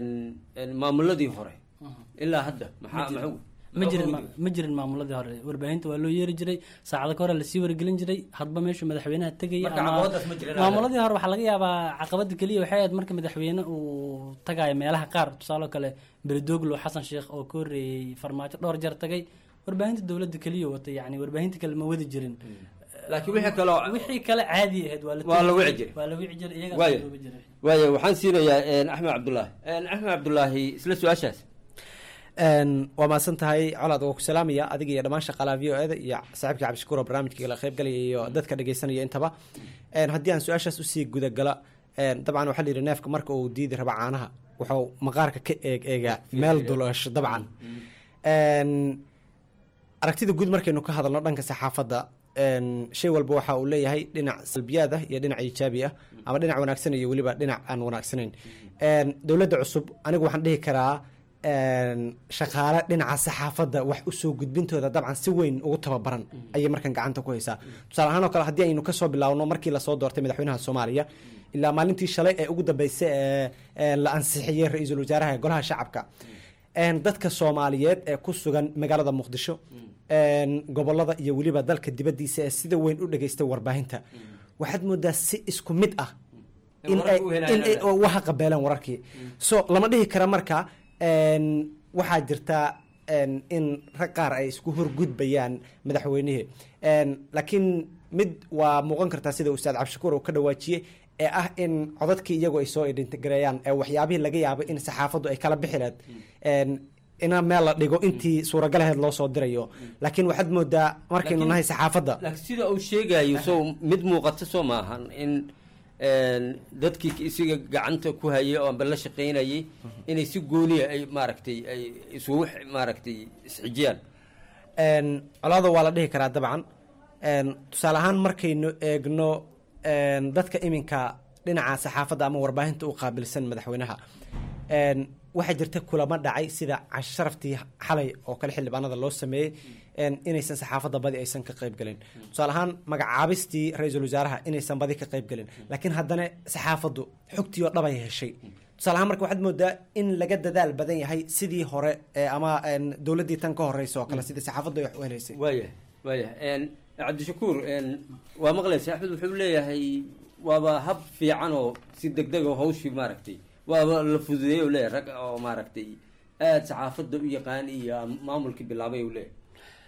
maamuladii hore ilaa hadda maxaa maxuu ma jirin ma jirin maamuladii hore warbaahinta waa loo yeeri jiray saacada ka hore lasii wargelin jiray hadba meeshu madaxweynaha tegaya maamuladii hore waxaa laga yaabaa caqabada keliya waxay ahayd marka madaxweyne uu tagayo meelaha qaar tusaaloo kale beledoglo xasan sheekh oo ka horreeyey farmaajo dhowr jeer tagay warbaahinta dowladda keliya watay yani warbaahinta kale ma wadi jirin laakiin wixii kale wixii kale caadi ahayd waa la wici jiray waa la wici jiray iyaga waayo waayo waxaan siinayaa axmed cabdullaahi axmed cabdullaahi isla su-aashaas waa mahadsan tahay colaad waa ku salaamaya adiga iyo dhammaan shaqaalaha v o eda iyo saaxiibka cabdishakuur oo barnaamijka la qaybgalaya iyo dadka dhegeysanaya intaba haddii aan su-aashaas usii gudagala dabcan waxaa la yidhi neefka marka uu diidi raba caanaha wuxuu maqaarka ka eeg eegaa meel dulasho dabcan aragtida guud markaynu ka hadalno dhanka saxaafadda shay walba waxa uu leeyahay dhinac salbiyaad ah iyo dhinac iijaabi ah ama dhinac wanaagsan iyo weliba dhinac aan wanaagsanayn dowladda cusub anigu waxaan dhihi karaa shaqaale dhinaca saxaafadda wax usoo gudbintooda dabcan si weyn ugu tababaran ayay markan gacanta ku haysaa tusaale ahaan oo kale haddii aynu kasoo bilaawno markii lasoo doortay madaxweynaha soomaaliya ilaa maalintii shalay ee ugu dambeysay ee la ansixiyey ra-iisul wasaaraha ee golaha shacabka dadka soomaaliyeed ee ku sugan magaalada muqdisho gobolada iyo weliba dalka dibadiisa ee sida weyn u dhageystay warbaahinta waxaad moodaa si isku mid ah in ay waxa qabeelaan wararkii so lama dhihi kara marka waxaa jirtaa in rag qaar ay isku horgudbayaan madaxweynihii laakiin mid waa muuqan kartaa sida ustaad cabdishakuur uu ka dhawaajiyey ee ah in codadkii iyagu ay soo idintigareeyaan ee waxyaabihii laga yaabo in saxaafaddu ay kala bixi lahayd ina meel la dhigo intii suuragalaheed loo soo dirayo laakiin waxaad moodaa markaynu nahay saxaafadda laakiin sida uu sheegayo soo mid muuqata soo maahan in dadkii isiga gacanta ku hayay oo amba la shaqaynayay inay si gooniya ay maaragtay ay isugu maaragtay isxijiyaan colaado waa la dhihi karaa dabcan tusaale ahaan markaynu eegno dadka iminka dhinaca saxaafadda ama warbaahinta u qaabilsan madaxweynaha waxaa jirta kulamo dhacay sida casharaftii xalay oo kale xildhibaanada loo sameeyey inaysan saxaafadda badi aysan ka qayb gelin tusaale ahaan magacaabistii ra-iisul wasaaraha inaysan badi ka qayb gelin laakiin haddana saxaafaddu xogtii oo dhabay heshay tusaale ahaan marka waxaad moodaa in laga dadaal badan yahay sidii hore ama dowladdii tan ka horeysa oo kale sidii saxaafaddu ay wax u helaysay waaya waaya cabdishakuur waa maqlaysa axmed wuxuu leeyahay waaba hab fiican oo si degdeg oo hawshii maaragtay waaba la fududeeyay u leeyahay rag oo maaragtay aada saxaafadda u yaqaan iyo maamulkii bilaabay u leeyahay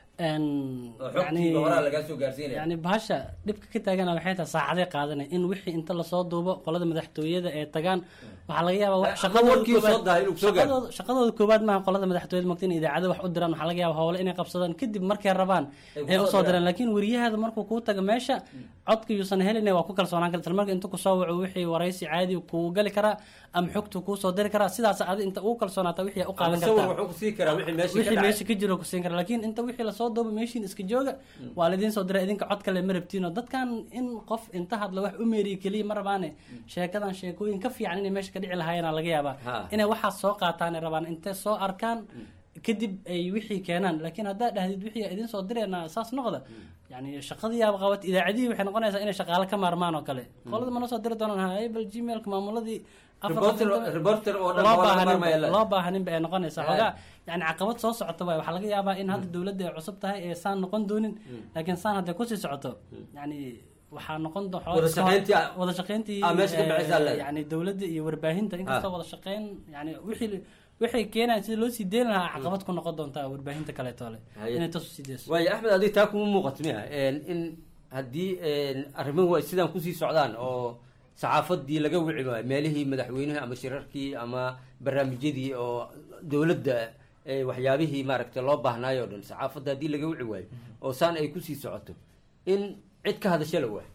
yani bahasha dhibka ka taagana waxay tahay saacaday qaadanay in wixii inta lasoo duubo qolada madaxtooyada ee tagaan waxaa laga yaabaa wax shaqadooda shaqadooda koowaad maaha qolada madaxtooyada mogta in idaacada wax u diraan waxaa laga yaabaa howle inay qabsadaan kadib markay rabaan ee usoo diraan laakiin wariyahaada markuu kuu taga meesha codka yuusan helina waa ku kalsoonaan karta marka inta kusoo waco wixii waraysi caadi kuu gali karaa ama xogtu kuu soo diri karaa sidaas adi inta ugu kalsoonaata wixii u qaadan kartaa wixii meesha ka jiro kusiin kara laakiin inta wixii lasoo duubo meeshiin iska jooga waa laydin soo diray idinka cod kale ma rabtiin oo dadkan in qof inta hadla wax u meeriyo keliya ma rabaane sheekadan sheekooyin ka fiican inay meesha ka dhici lahaayeen laga yaabaa inay waxaas soo qaataan ay rabaan intay soo arkaan kadib ay wixii keenaan laakiin haddaa dhahdid wixii idin soo direena saas noqda yani shaqadii yaaba qabat idaacadihii waxay noqonaysaa inay shaqaale ka maarmaan oo kale qolada mana soo diri doonaan habal gmailka maamuladii loo baahaninba ay noqonaysaa xoogaa yani caqabad soo socota waay waxaa laga yaabaa in hadda dowladda ay cusub tahay ee saan noqon doonin laakiin saan hadday kusii socoto yani waxaa noqon wada shaqeyntii yani dowladda iyo warbaahinta inkastoo wada shaqeyn yani wixii waxay keenayaan sida loo sii deyn lahaa caqabad ku noqon doontaa warbaahinta kaleetole inay taas usii deyso waayo axmed adig taa kuma muuqato miya in haddii arrimuhu ay sidaan kusii socdaan oo saxaafadii laga wici maayo meelihii madaxweynuhu ama shirarkii ama barnaamijyadii oo dowladda waxyaabihii maaragtay loo baahnaayo o dhan saxaafadda haddii laga wici waayo oo saan ay kusii socoto in cid ka hadasha la waayo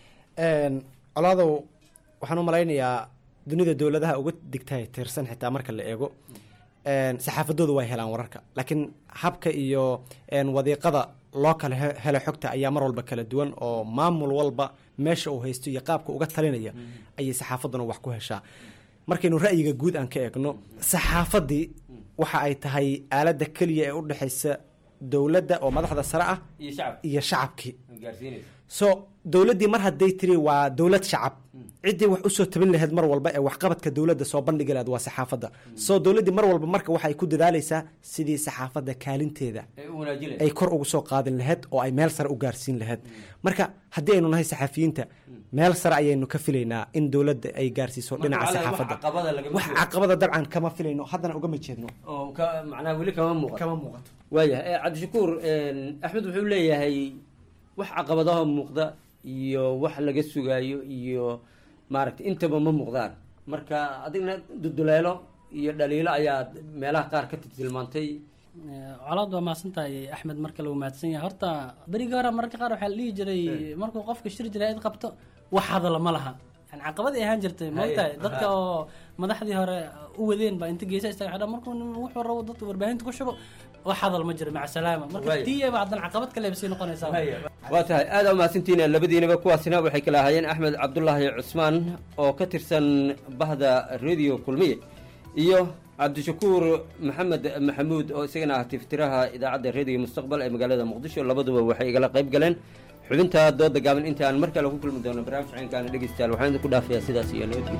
colaadow waxaan u malaynayaa dunida dowladaha uga digtahay tirsan xitaa marka la eego saxaafadooda way helaan wararka laakiin habka iyo wadiiqada loo kala helo xogta ayaa mar walba kala duwan oo maamul walba meesha uu haysto iyo qaabka uga talinaya ayay saxaafaduna wax ku heshaa markaynu ra'yiga guud aan ka eegno saxaafadii waxa ay tahay aaladda keliya ee u dhexaysa dowladda oo madaxda sare ah iyo shacabkii so dowladdii mar hadday tiri waa dowlad shacab ciddii wax usoo tabin lahayd mar walba ee waxqabadka dowladda soo bandhigi lahayd waa saxaafadda soo dowladdii mar walba marka waxay ku dadaalaysaa sidii saxaafadda kaalinteeda ay kor ugu soo qaadin lahayd oo ay meel sare u gaarsiin lahayd marka haddii aynu nahay saxafiyiinta meel sare ayaynu ka filaynaa in dowladda ay gaarsiiso dhinaca saxaafadda wax caqabada dabcan kama filayno haddana ugama jeedno macnaha weli kama muuqato kama muuqato waayahay cabdishakuur axmed wuxuu leeyahay wax caqabadaha muuqda iyo wax laga sugaayo iyo maaragtay intaba ma muuqdaan marka adigna duduleelo iyo dhaliilo ayaa meelaha qaar ka tilmaantay colaad waa mahadsantahay axmed marka lagu mahadsan yahay horta berigii hore mararka qaar waxaa la dhihi jiray markuu qofka shir jiraa'id qabto wax hadala ma laha yani caqabad ay ahaan jirtay moogtahay dadka oo madaxdii hore u wadeen baa inta geesa istaga markuu wuxuu rabo dadka warbaahinta ku shubo wax hadal ma jiro maca salaama marka tiiyaba haddana caqabad kale bay sii noqonaysaa waa tahay aada u mahadsantihiin labadiinaba kuwaasina waxay kala ahaayeen axmed cabdulaahi cusmaan oo ka tirsan bahda radio kulmiye iyo cabdishakuur maxamed maxamuud oo isagana ah tiftiraha idaacadda radio mustaqbal ee magaalada muqdisho labaduba waxay igala qayb galeen xubinta dooda gaaban inta aan mar kale ku kulmi doono barnaamij caynkaana dhegeystayaal waxaan idinku dhaafayaa sidaas iyo nabadgelyo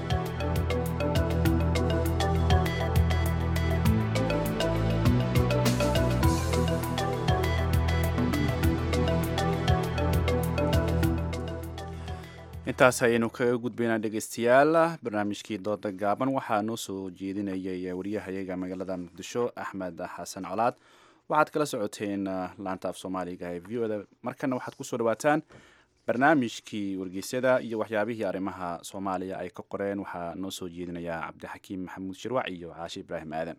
intaas ayaynu kaga gudbaynaa dhegeystayaal barnaamijkii dooda gaaban waxaa noo soo jeedinayay wariyahayaga magaalada muqdisho axmed xasan colaad waxaad kala socoteen laanta af soomaaliga ee v o da markana waxaad kusoo dhawaataan barnaamijkii wargeysyada iyo waxyaabihii arrimaha soomaaliya ay ka qoreen waxaa noo soo jeedinayaa cabdixakiim maxamuud shirwac iyo caashi ibraahim aadan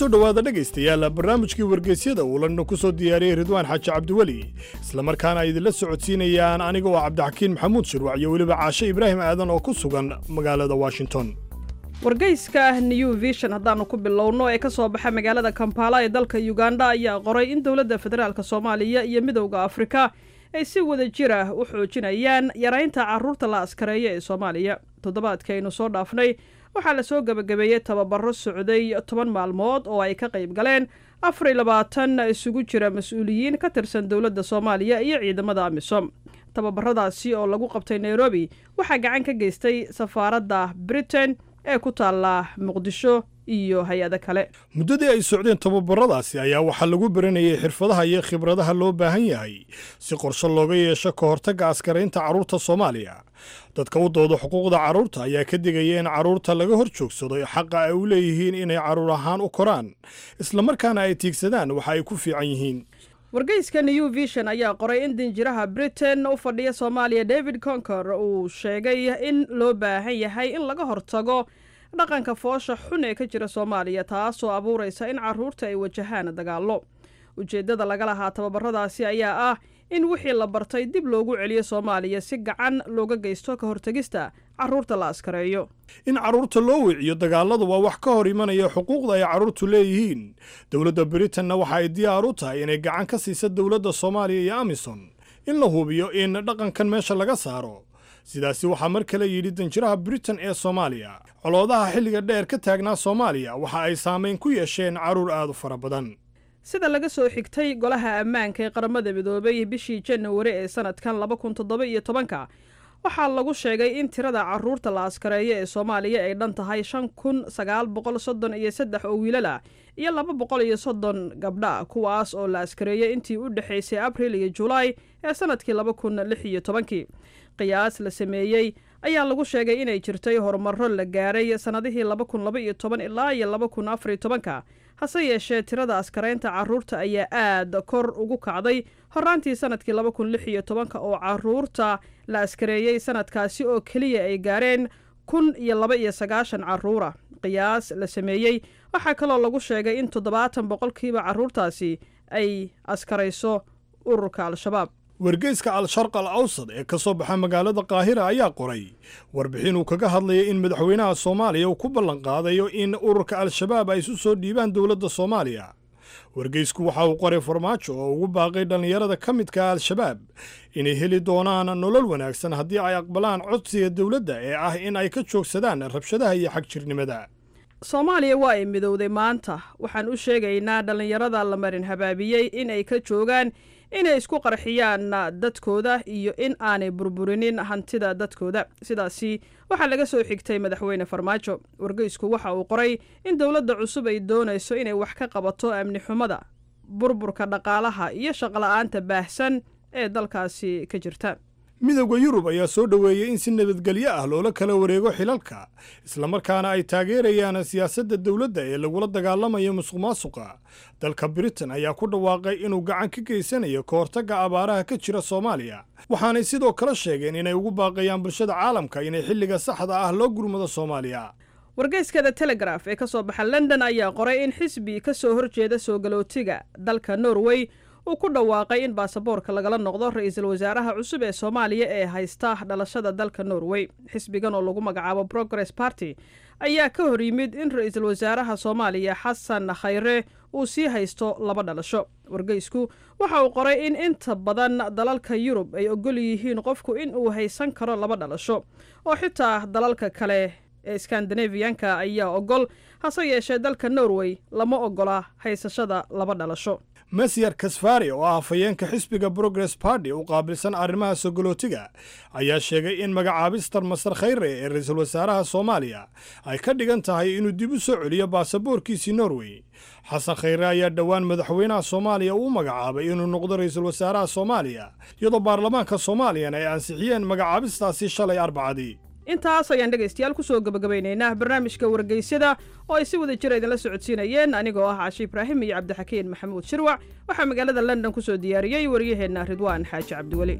soo dhowaada dhegaystayaal barnaamijkii wargeysyada uu lana ku soo diyaariyey ridwaan xaaji cabdiweli islamarkaana ay idinla socodsiinayaan aniga oo cabdixakiin maxamuud shirwac iyo weliba caashe ibraahim aadan oo ku sugan magaalada washington. wargeyska new vision haddaannu ku bilowno ee ka soo baxa magaalada kampala ee dalka uganda ayaa qoray in dowladda federaalk soomaaliya iyo midowda afrika ay si wada jir ah u xoojinayaan yaraynta carruurta la askareeya ee soomaaliya. toddobaadkaynu soo dhaafnay waxaa la soo gebagabeeyey tababaro socday toban maalmood oo ay ka qayb galeen afar iyo labaatan isugu jira mas-uuliyiin ka tirsan dowladda soomaaliya iyo ciidamada amisom. tababaradaasi oo lagu qabtay nairobi waxaa gacan ka geystay safaaradda britain ee ku taalla muqdisho iyo hay-ado kale. muddadii ay socdeen tababaradaasi ayaa waxaa lagu baranayay xirfadaha iyo khibradaha loo baahan yahay si qorshe looga yeesho ka hortagga askaraynta carruurta soomaaliya. dadka u dooda xuquuqda carruurta ayaa ka digaya in carruurta laga hor joogsado xaqa ay u leeyihiin inay carruur ahaan u koraan islamarkaana ay tiigsadaan waxa ay ku fiican yihiin. wargeyska new vision ayaa qoray in dinjiraha britain u fadhiya soomaaliya david conker uu sheegay in loo baahan yahay in laga hortago dhaqanka foosha xun ee ka jira soomaaliya taasoo abuuraysa in carruurta ay wajahaan dagaallo. ujeeddada laga lahaa tababaradaasi ayaa ah in wixii la bartay dib loogu celiyo soomaaliya si gacan looga geysto ka hortegista carruurta la askareeyo. in carruurta loo wiciyo dagaalladu waa wax ka hor imanaya xuquuqda ay carruurtu leeyihiin. dowladda britanna waxa ay diyaar u tahay inay gacan ka siisa dowladda soomaaliya iyo amison in la hubiyo in dhaqankan meesha laga saaro. sidaasi waxaa mar kale yidhi danjiraha britain ee soomaaliya. coloodaha xilliga dheer ka taagnaa soomaaliya waxa ay saamayn ku yeesheen carruur aad u fara badan. sida laga soo xigtay golaha ammaanka ee qaramada midoobay bishii janawari ee sanadkan laba kun toddoba iyo tobanka waxaa lagu sheegay in tirada carruurta la askareeyo ee soomaaliya ay dhan tahay shan kun sagaal boqol soddon iyo saddex oo wiilal ah iyo laba boqol iyo soddon gabdha kuwaas oo la askareeyey intii u dhexaysay abril iyo julaay ee sanadkii laba kun lix iyo tobankii. qiyaas la sameeyey ayaa lagu sheegay inay jirtay horumarro la gaaray sannadihii laba kun laba iyo toban ilaa iyo laba kun afar iyo tobanka hase yeeshee tirada askaraynta carruurta ayaa aad kor ugu kacday horraantii sanadkii laba kun lix iyo tobanka oo carruurta la askareeyey sanadkaasi oo keliya ay gaareen kun iyo laba iyo sagaashan carruura. qiyaas la sameeyey waxaa kaloo lagu sheegay in toddobaatan boqolkiiba carruurtaasi ay askarayso ururka al-shabaab. wargeyska al-sharq al awsad ee ka soo baxa magaalada qaahira ayaa qoray warbixin uu kaga hadlayay in madaxweynaha soomaaliya uu ku ballanqaadayo in ururka al-shabaab ay isu soo dhiibaan dowladda soomaaliya. wargeysku waxa uu qoray farmaajo oo ugu baaqay dhallinyarada ka midka al-shabaab inay heli doonaan nolol wanaagsan haddii ay aqbalaan codsiga dowladda ee ah in ay ka joogsadaan rabshadaha iyo xagjirnimada. soomaaliya waa ay midowday maanta waxaan u sheegaynaa dhallinyarada la marin habaabiyey in ay ka joogaan inay isku qarxiyaan dadkooda iyo in aanay burburinin hantida dadkooda. sidaasi waxaa laga soo xigtay madaxweyne farmaajo. wargeysku waxa uu qoray in dowladda cusub ay doonayso inay wax ka qabato amni xumada, burburka dhaqaalaha iyo shaqola'aanta baahsan ee dalkaasi ka jirta. midowda yurub ayaa soo dhoweeyey in si nabadgelyo ah loola kala wareego xilalka islamarkaana ay taageerayaan siyaasadda dowladda ee lagula dagaalamayo musuqmaasuqa. dalka britain ayaa ku dhawaaqay inuu gacan ka geysanayo ka hortagga abaaraha ka jira soomaaliya waxaanay sidoo kale sheegeen inay ugu baaqayaan bulshada caalamka inay xilliga saxda ah loo gurmado soomaaliya. wargeyskada telegraf ee ka soo baxa london ayaa qoray in xisbi ka soo horjeeda soo galootiga dalka norway uu ku dhawaaqay in baasaboorka lagala noqdo ra-iisul wasaaraha cusub ee soomaaliya ee haysta dhalashada dalka norway. xisbigan oo lagu magacaabo progress party ayaa ka hor yimid in ra-iisul wasaaraha soomaaliya xasan khayre uu sii haysto laba dhalasho. wargeysku waxa uu qoray in inta badan dalalka yurub ay ogol yihiin qofku in uu haysan karo laba dhalasho oo xitaa dalalka kale ee skandinafiyanka ayaa ogol hase yeeshee dalka norway lama ogola haysashada laba dhalasho. masyar kasfari oo ah afhayeenka xisbiga progress party u qaabilsan arrimaha sogolootiga ayaa sheegay in magacaabistar masar khayre ee ra-iisul wasaaraha soomaaliya ay ka dhigan tahay inuu dib u soo celiyo baasaboorkiisii norway. xasan khayre ayaa dhowaan madaxweynaha soomaaliya uu magacaabay inuu noqdo ra-iisul wasaaraha soomaaliya iyadoo baarlamaanka soomaaliyana ay ansixiyeen magacaabistaasi shalay arbacadii. intaas ayaan dhegaystayaal ku soo gabagabaynaynaa barnaamijka wargeysyada oo ay si wada jira idinla socodsiinayeen anigoo ah caashi ibraahim iyo cabdixakiin maxamuud shirwac. waxaa magaalada london ku soo diyaariyey waryaheenna ridwaan xaaji cabdiweli.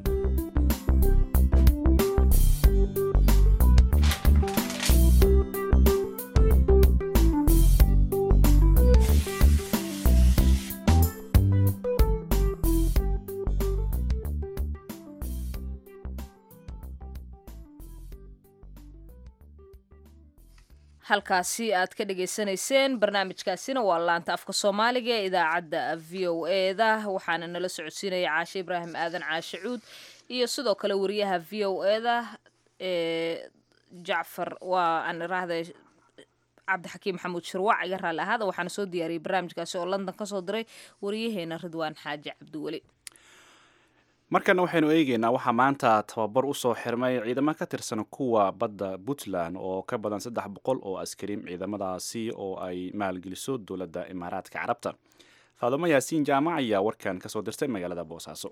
halkaasi aad ka dhagaysanayseen barnaamijkaasina waa laanta afka soomaaliga ee idaacadda v o eda waxaana nala socodsiinaya caashe ibraahim aadan caashe cuud iyo sidoo kale wariyaha v o eda ee jacfar waa aan iraahday cabdixakiim maxamuud shirwac iga raalli ahaada waxaana soo diyaariyey barnaamijkaasi oo london ka soo diray wariyaheena ridwaan xaaji cabdiweli markana waxaynu eegeynaa waxaa maanta tababar usoo xirmay ciidamo ka tirsan kuwa badda puntland oo ka badan saddex boqol oo askari ciidamadaasi oo ay maalgeliso dowladda imaaraadka carabta faadumo yaasiin jaamac ayaa warkan kasoo dirtay magaalada boosaaso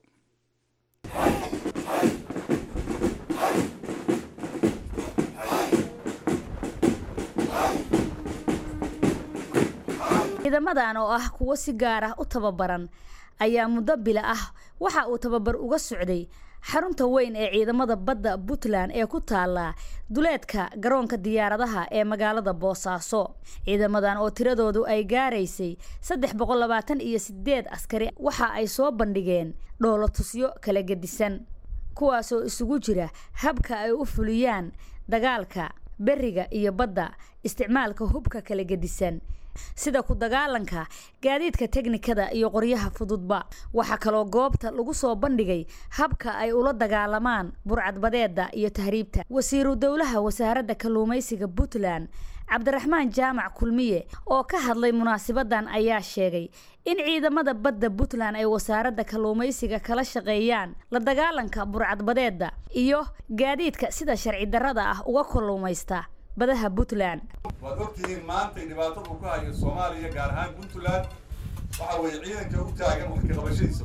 ciidamadan oo ah kuwo si gaar ah u tababaran ayaa muddo bila ah waxa uu tababar uga socday xarunta weyn ee ciidamada badda puntland ee ku taala duleedka garoonka diyaaradaha ee magaalada boosaaso ciidamadan oo tiradoodu ay gaaraysay saddex boqol labaatan iyo sideed askari waxa ay soo bandhigeen dhoolo tusyo kala gedisan kuwaasoo isugu jira habka ay u fuliyaan dagaalka beriga iyo badda isticmaalka hubka kala gedisan sida ku dagaalanka gaadiidka teknikada iyo qoryaha fududba waxa kaloo goobta lagu soo bandhigay habka ay ula dagaalamaan burcadbadeeda iyo tahriibta wasiiru dowlaha wasaaradda kalluumaysiga puntland cabdiraxmaan jaamac kulmiye oo ka hadlay munaasibadan ayaa sheegay in ciidamada badda puntland ay wasaaradda kalluumaysiga kala shaqeeyaan la dagaalanka burcadbadeeda iyo gaadiidka sida sharci darrada ah uga kalluumaysta badaha puntland waad ogtihiin maanta dhibaatada uu ku hayo soomaaliya gaar ahaan puntland waxa weeye ciidanka u taagan wax ka qabashadiisa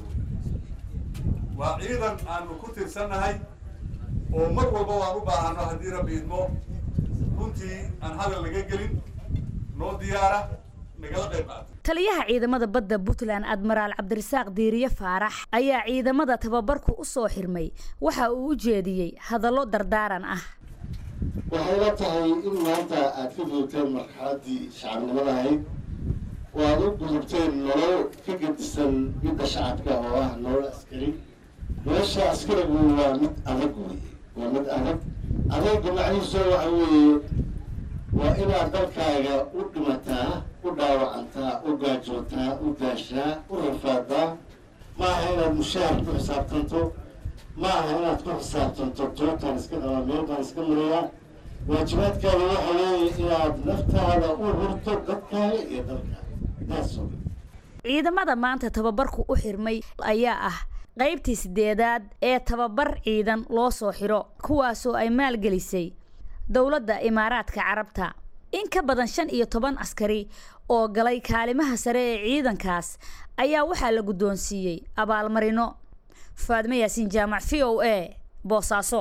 waa ciidan aanu ku tirsannahay oo mar walba waan u baahano haddii rabbi idmo runtii aan hadal laga gelin noo diyaara nagala qayb qaata taliyaha ciidamada badda puntland admiraal cabdirasaaq diiriye faarax ayaa ciidamada tababarku u soo xirmay waxa uu u jeediyey hadallo dardaaran ah waxay la tahay in maanta aad ka gudubteen marxaladdii shacabnimada ahayd oo aad u gudubteen nolol ka gedisan midda shacabka oo ah nolol askari nolosha askarigu waa mid adag wey waa mid adag adayga macnihiisu waxa weeye waa inaad dalkaaga u dhimataa u dhaawacantaa u gaajootaa u daashaa u rafaadaa ma aha inaad mushaahar ku xisaabtanto ma aha inaad ku xisaabtanto tootaan iska qabaa meel baan iska marayaa waajibaadkaada waxa weeye inaad naftaada u hurto dadkaaga iyo dalkaaga taasoo ciidamada maanta tababarku u xirmay ayaa ah qaybtii sideedaad ee tababar ciidan loo soo xiro kuwaasoo ay maalgelisay dowladda imaaraadka carabta in ka badan shan iyo toban askari oo galay kaalimaha sare ee ciidankaas ayaa waxaa la guddoonsiiyey abaalmarino faadme yaasiin jaamac v o a boosaaso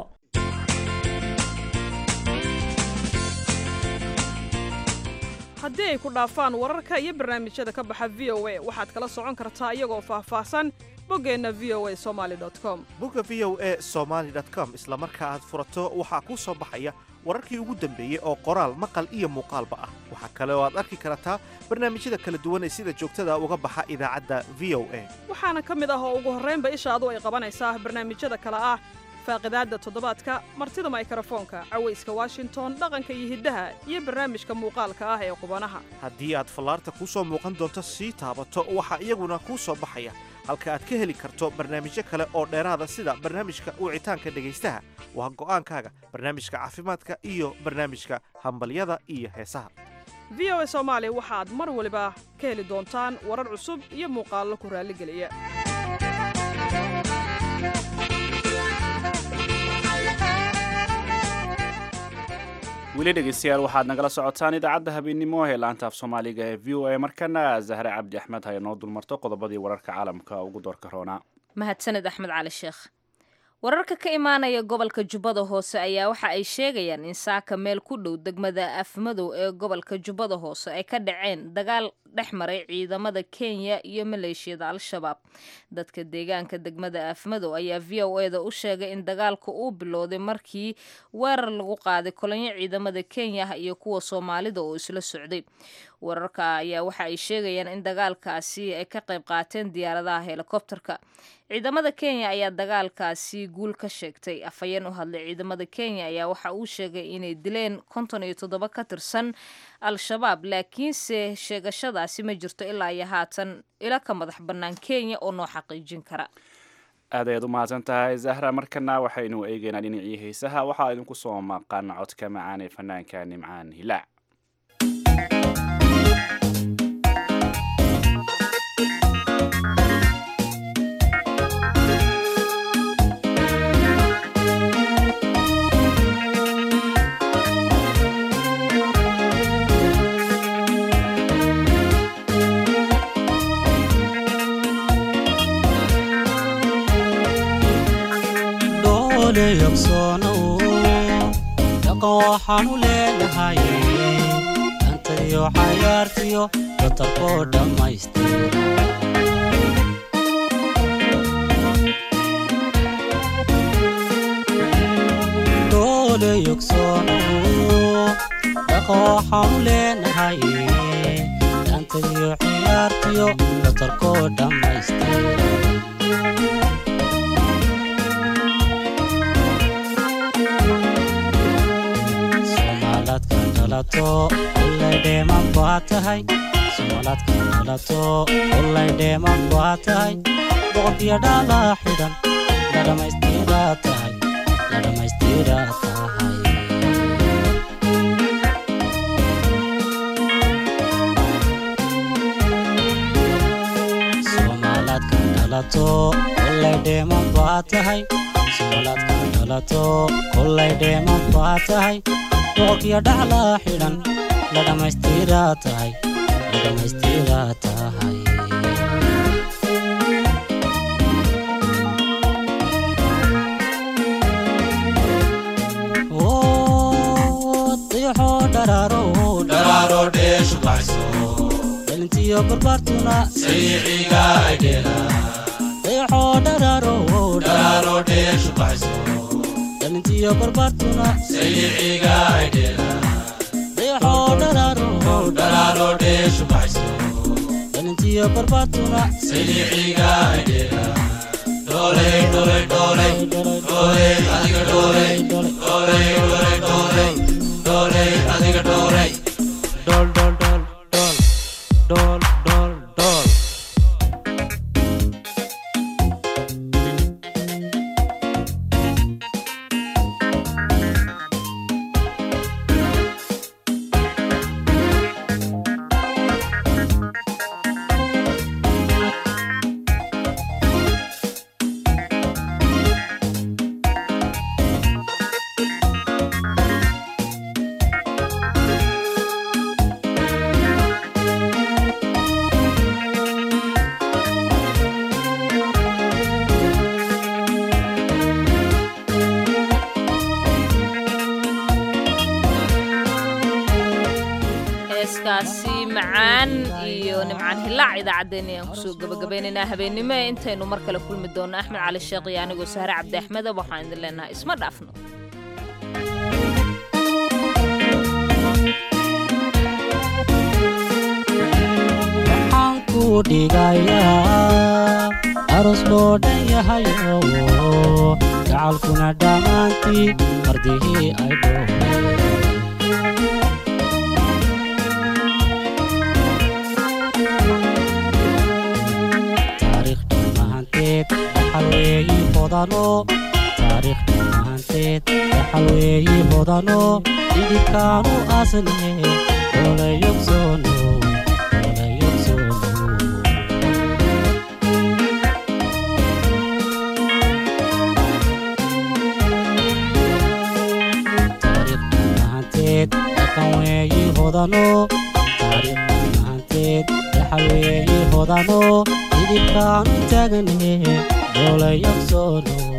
haddii ay ku dhaafaan wararka iyo barnaamijyada ka baxa v o a waxaad kala socon kartaa iyagoo faahfaahsan boggeenna v o a somaali com bogga v o a somaali com isla marka aad furato waxaa kuu soo baxaya wararkii ugu dambeeyey oo qoraal maqal iyo muuqaalba ah waxaa kale oo aad arki kartaa barnaamijyada kala duwan ee sida joogtada uga baxa idaacadda v o a waxaana ka mid ah oo ugu horraynba ishaadu ay qabanaysaa barnaamijyada kale ah faaqidaadda toddobaadka martida maykarafoonka cawayska washington dhaqanka iyo hiddaha iyo barnaamijka muuqaalka ah ee qubanaha haddii aad fallaarta kuu soo muuqan doonto sii taabato waxaa iyaguna kuu soo baxaya halka aad ka heli karto barnaamijyo kale oo dheeraada sida barnaamijka wicitaanka dhegaystaha waa go'aankaaga barnaamijka caafimaadka iyo barnaamijka hambalyada iyo heesaha v o a soomaali waxaad mar waliba ka heli doontaan warar cusub iyo muuqaallo ku raalligeliya weli dhegeystayaal waxaad nagala socotaan idaacadda habeennimo ee laanta af soomaaliga ee v o a markana zahre cabdi axmed haya noo dulmarto qodobadii wararka caalamka ugu doorka roonaa mahadsaned axmed cali sheekh wararka ka imaanaya gobolka jubbada hoose ayaa waxa ay sheegayaan in saaka meel ku dhow degmada afmadow ee gobolka jubbada hoose ay ka dhaceen dagaal dhex maray ciidamada kenya iyo maleeshiyada al-shabaab dadka deegaanka degmada afmadow ayaa v o eda u sheegay in dagaalka uu bilowday markii weerar lagu qaaday kolonyo ciidamada kenya ah iyo kuwa soomaalida oo isla socday wararka ayaa waxa ay sheegayaan in dagaalkaasi ay ka qayb qaateen diyaaradaha helikobterka ciidamada kenya ayaa dagaalkaasi guul ka sheegtay afhayeen u hadlay ciidamada kenya ayaa waxa uu sheegay inay dileen konton iyo toddoba ka tirsan al-shabaab laakiinse sheegashadaasi ma jirto ilaa iyo haatan ila ka madax bannaan kenya oo noo xaqiijin kara aad ayaad u mahadsan tahay zahra markana waxaynu eegaynaa dhinacii heesaha waxaa idinku soo maqan codka macaan ee fanaanka nimcaan hilaac waxaan u leenahay antadiyo xayaartiyo batarkoo dhammaystira doole yogsoono dhaqa waxaan u leenahay antadiyo xayaartiyo batarkoo dhammaystira ulay dheeman baa tahay soomaalaadka dhalato ulay dheeman baa tahay boqorkiyo dhalaa xidhan la dhammaystiraa tahay la dhammaystiraa tahay soomaalaadka dhalato ulay dheeman baa tahay soomaalaadka dhalato ulay dheeman baa tahay boqorkiyo dhaclaa xidhan la dhammaystiraa tahay la dhammaystiraa tahay diixoo dharaaro dharaaro dheeshu baxso dhalintiyo barbaartuna sayiciga aydheela diixoo dharaaro dharaaro dheeshu baxso dhalintiyo barbaartuna sayiciga aydheela diixoo dharaaro dharaaro dheeshu baxso dhalintiyo barbaartuna sayiciga aydheela dhooley dhooley dhooley dhooley adiga dhooley dhooley dhooley dhooley dhooley adiga dhooley dhool dhool dhool dhool dhool dhool dhool macaan iyo nimcaan hilaac idaacaddeenna ayaan kusoo gabagabaynaynaa habeennimo ee intaynu mar kale kulmi doonno axmed cali sheekh iyo anigoo sahre cabdi axmeda waxaan idin leenahay isma dhaafno waxaan ku dhigayaa aroos loo dhan yahayo gacalkuna dhammaantii ardihii ay dhoobeen xalweeyi hodano taariikhda mahanteed xalweeyi hodano idibkaanu asne ole yogsono ole yogsono taariikhda mahanteed dhaqanweeyi hodano taariikhda mahanteed xalweeyi hodano idibkaanu taagane ole yogsono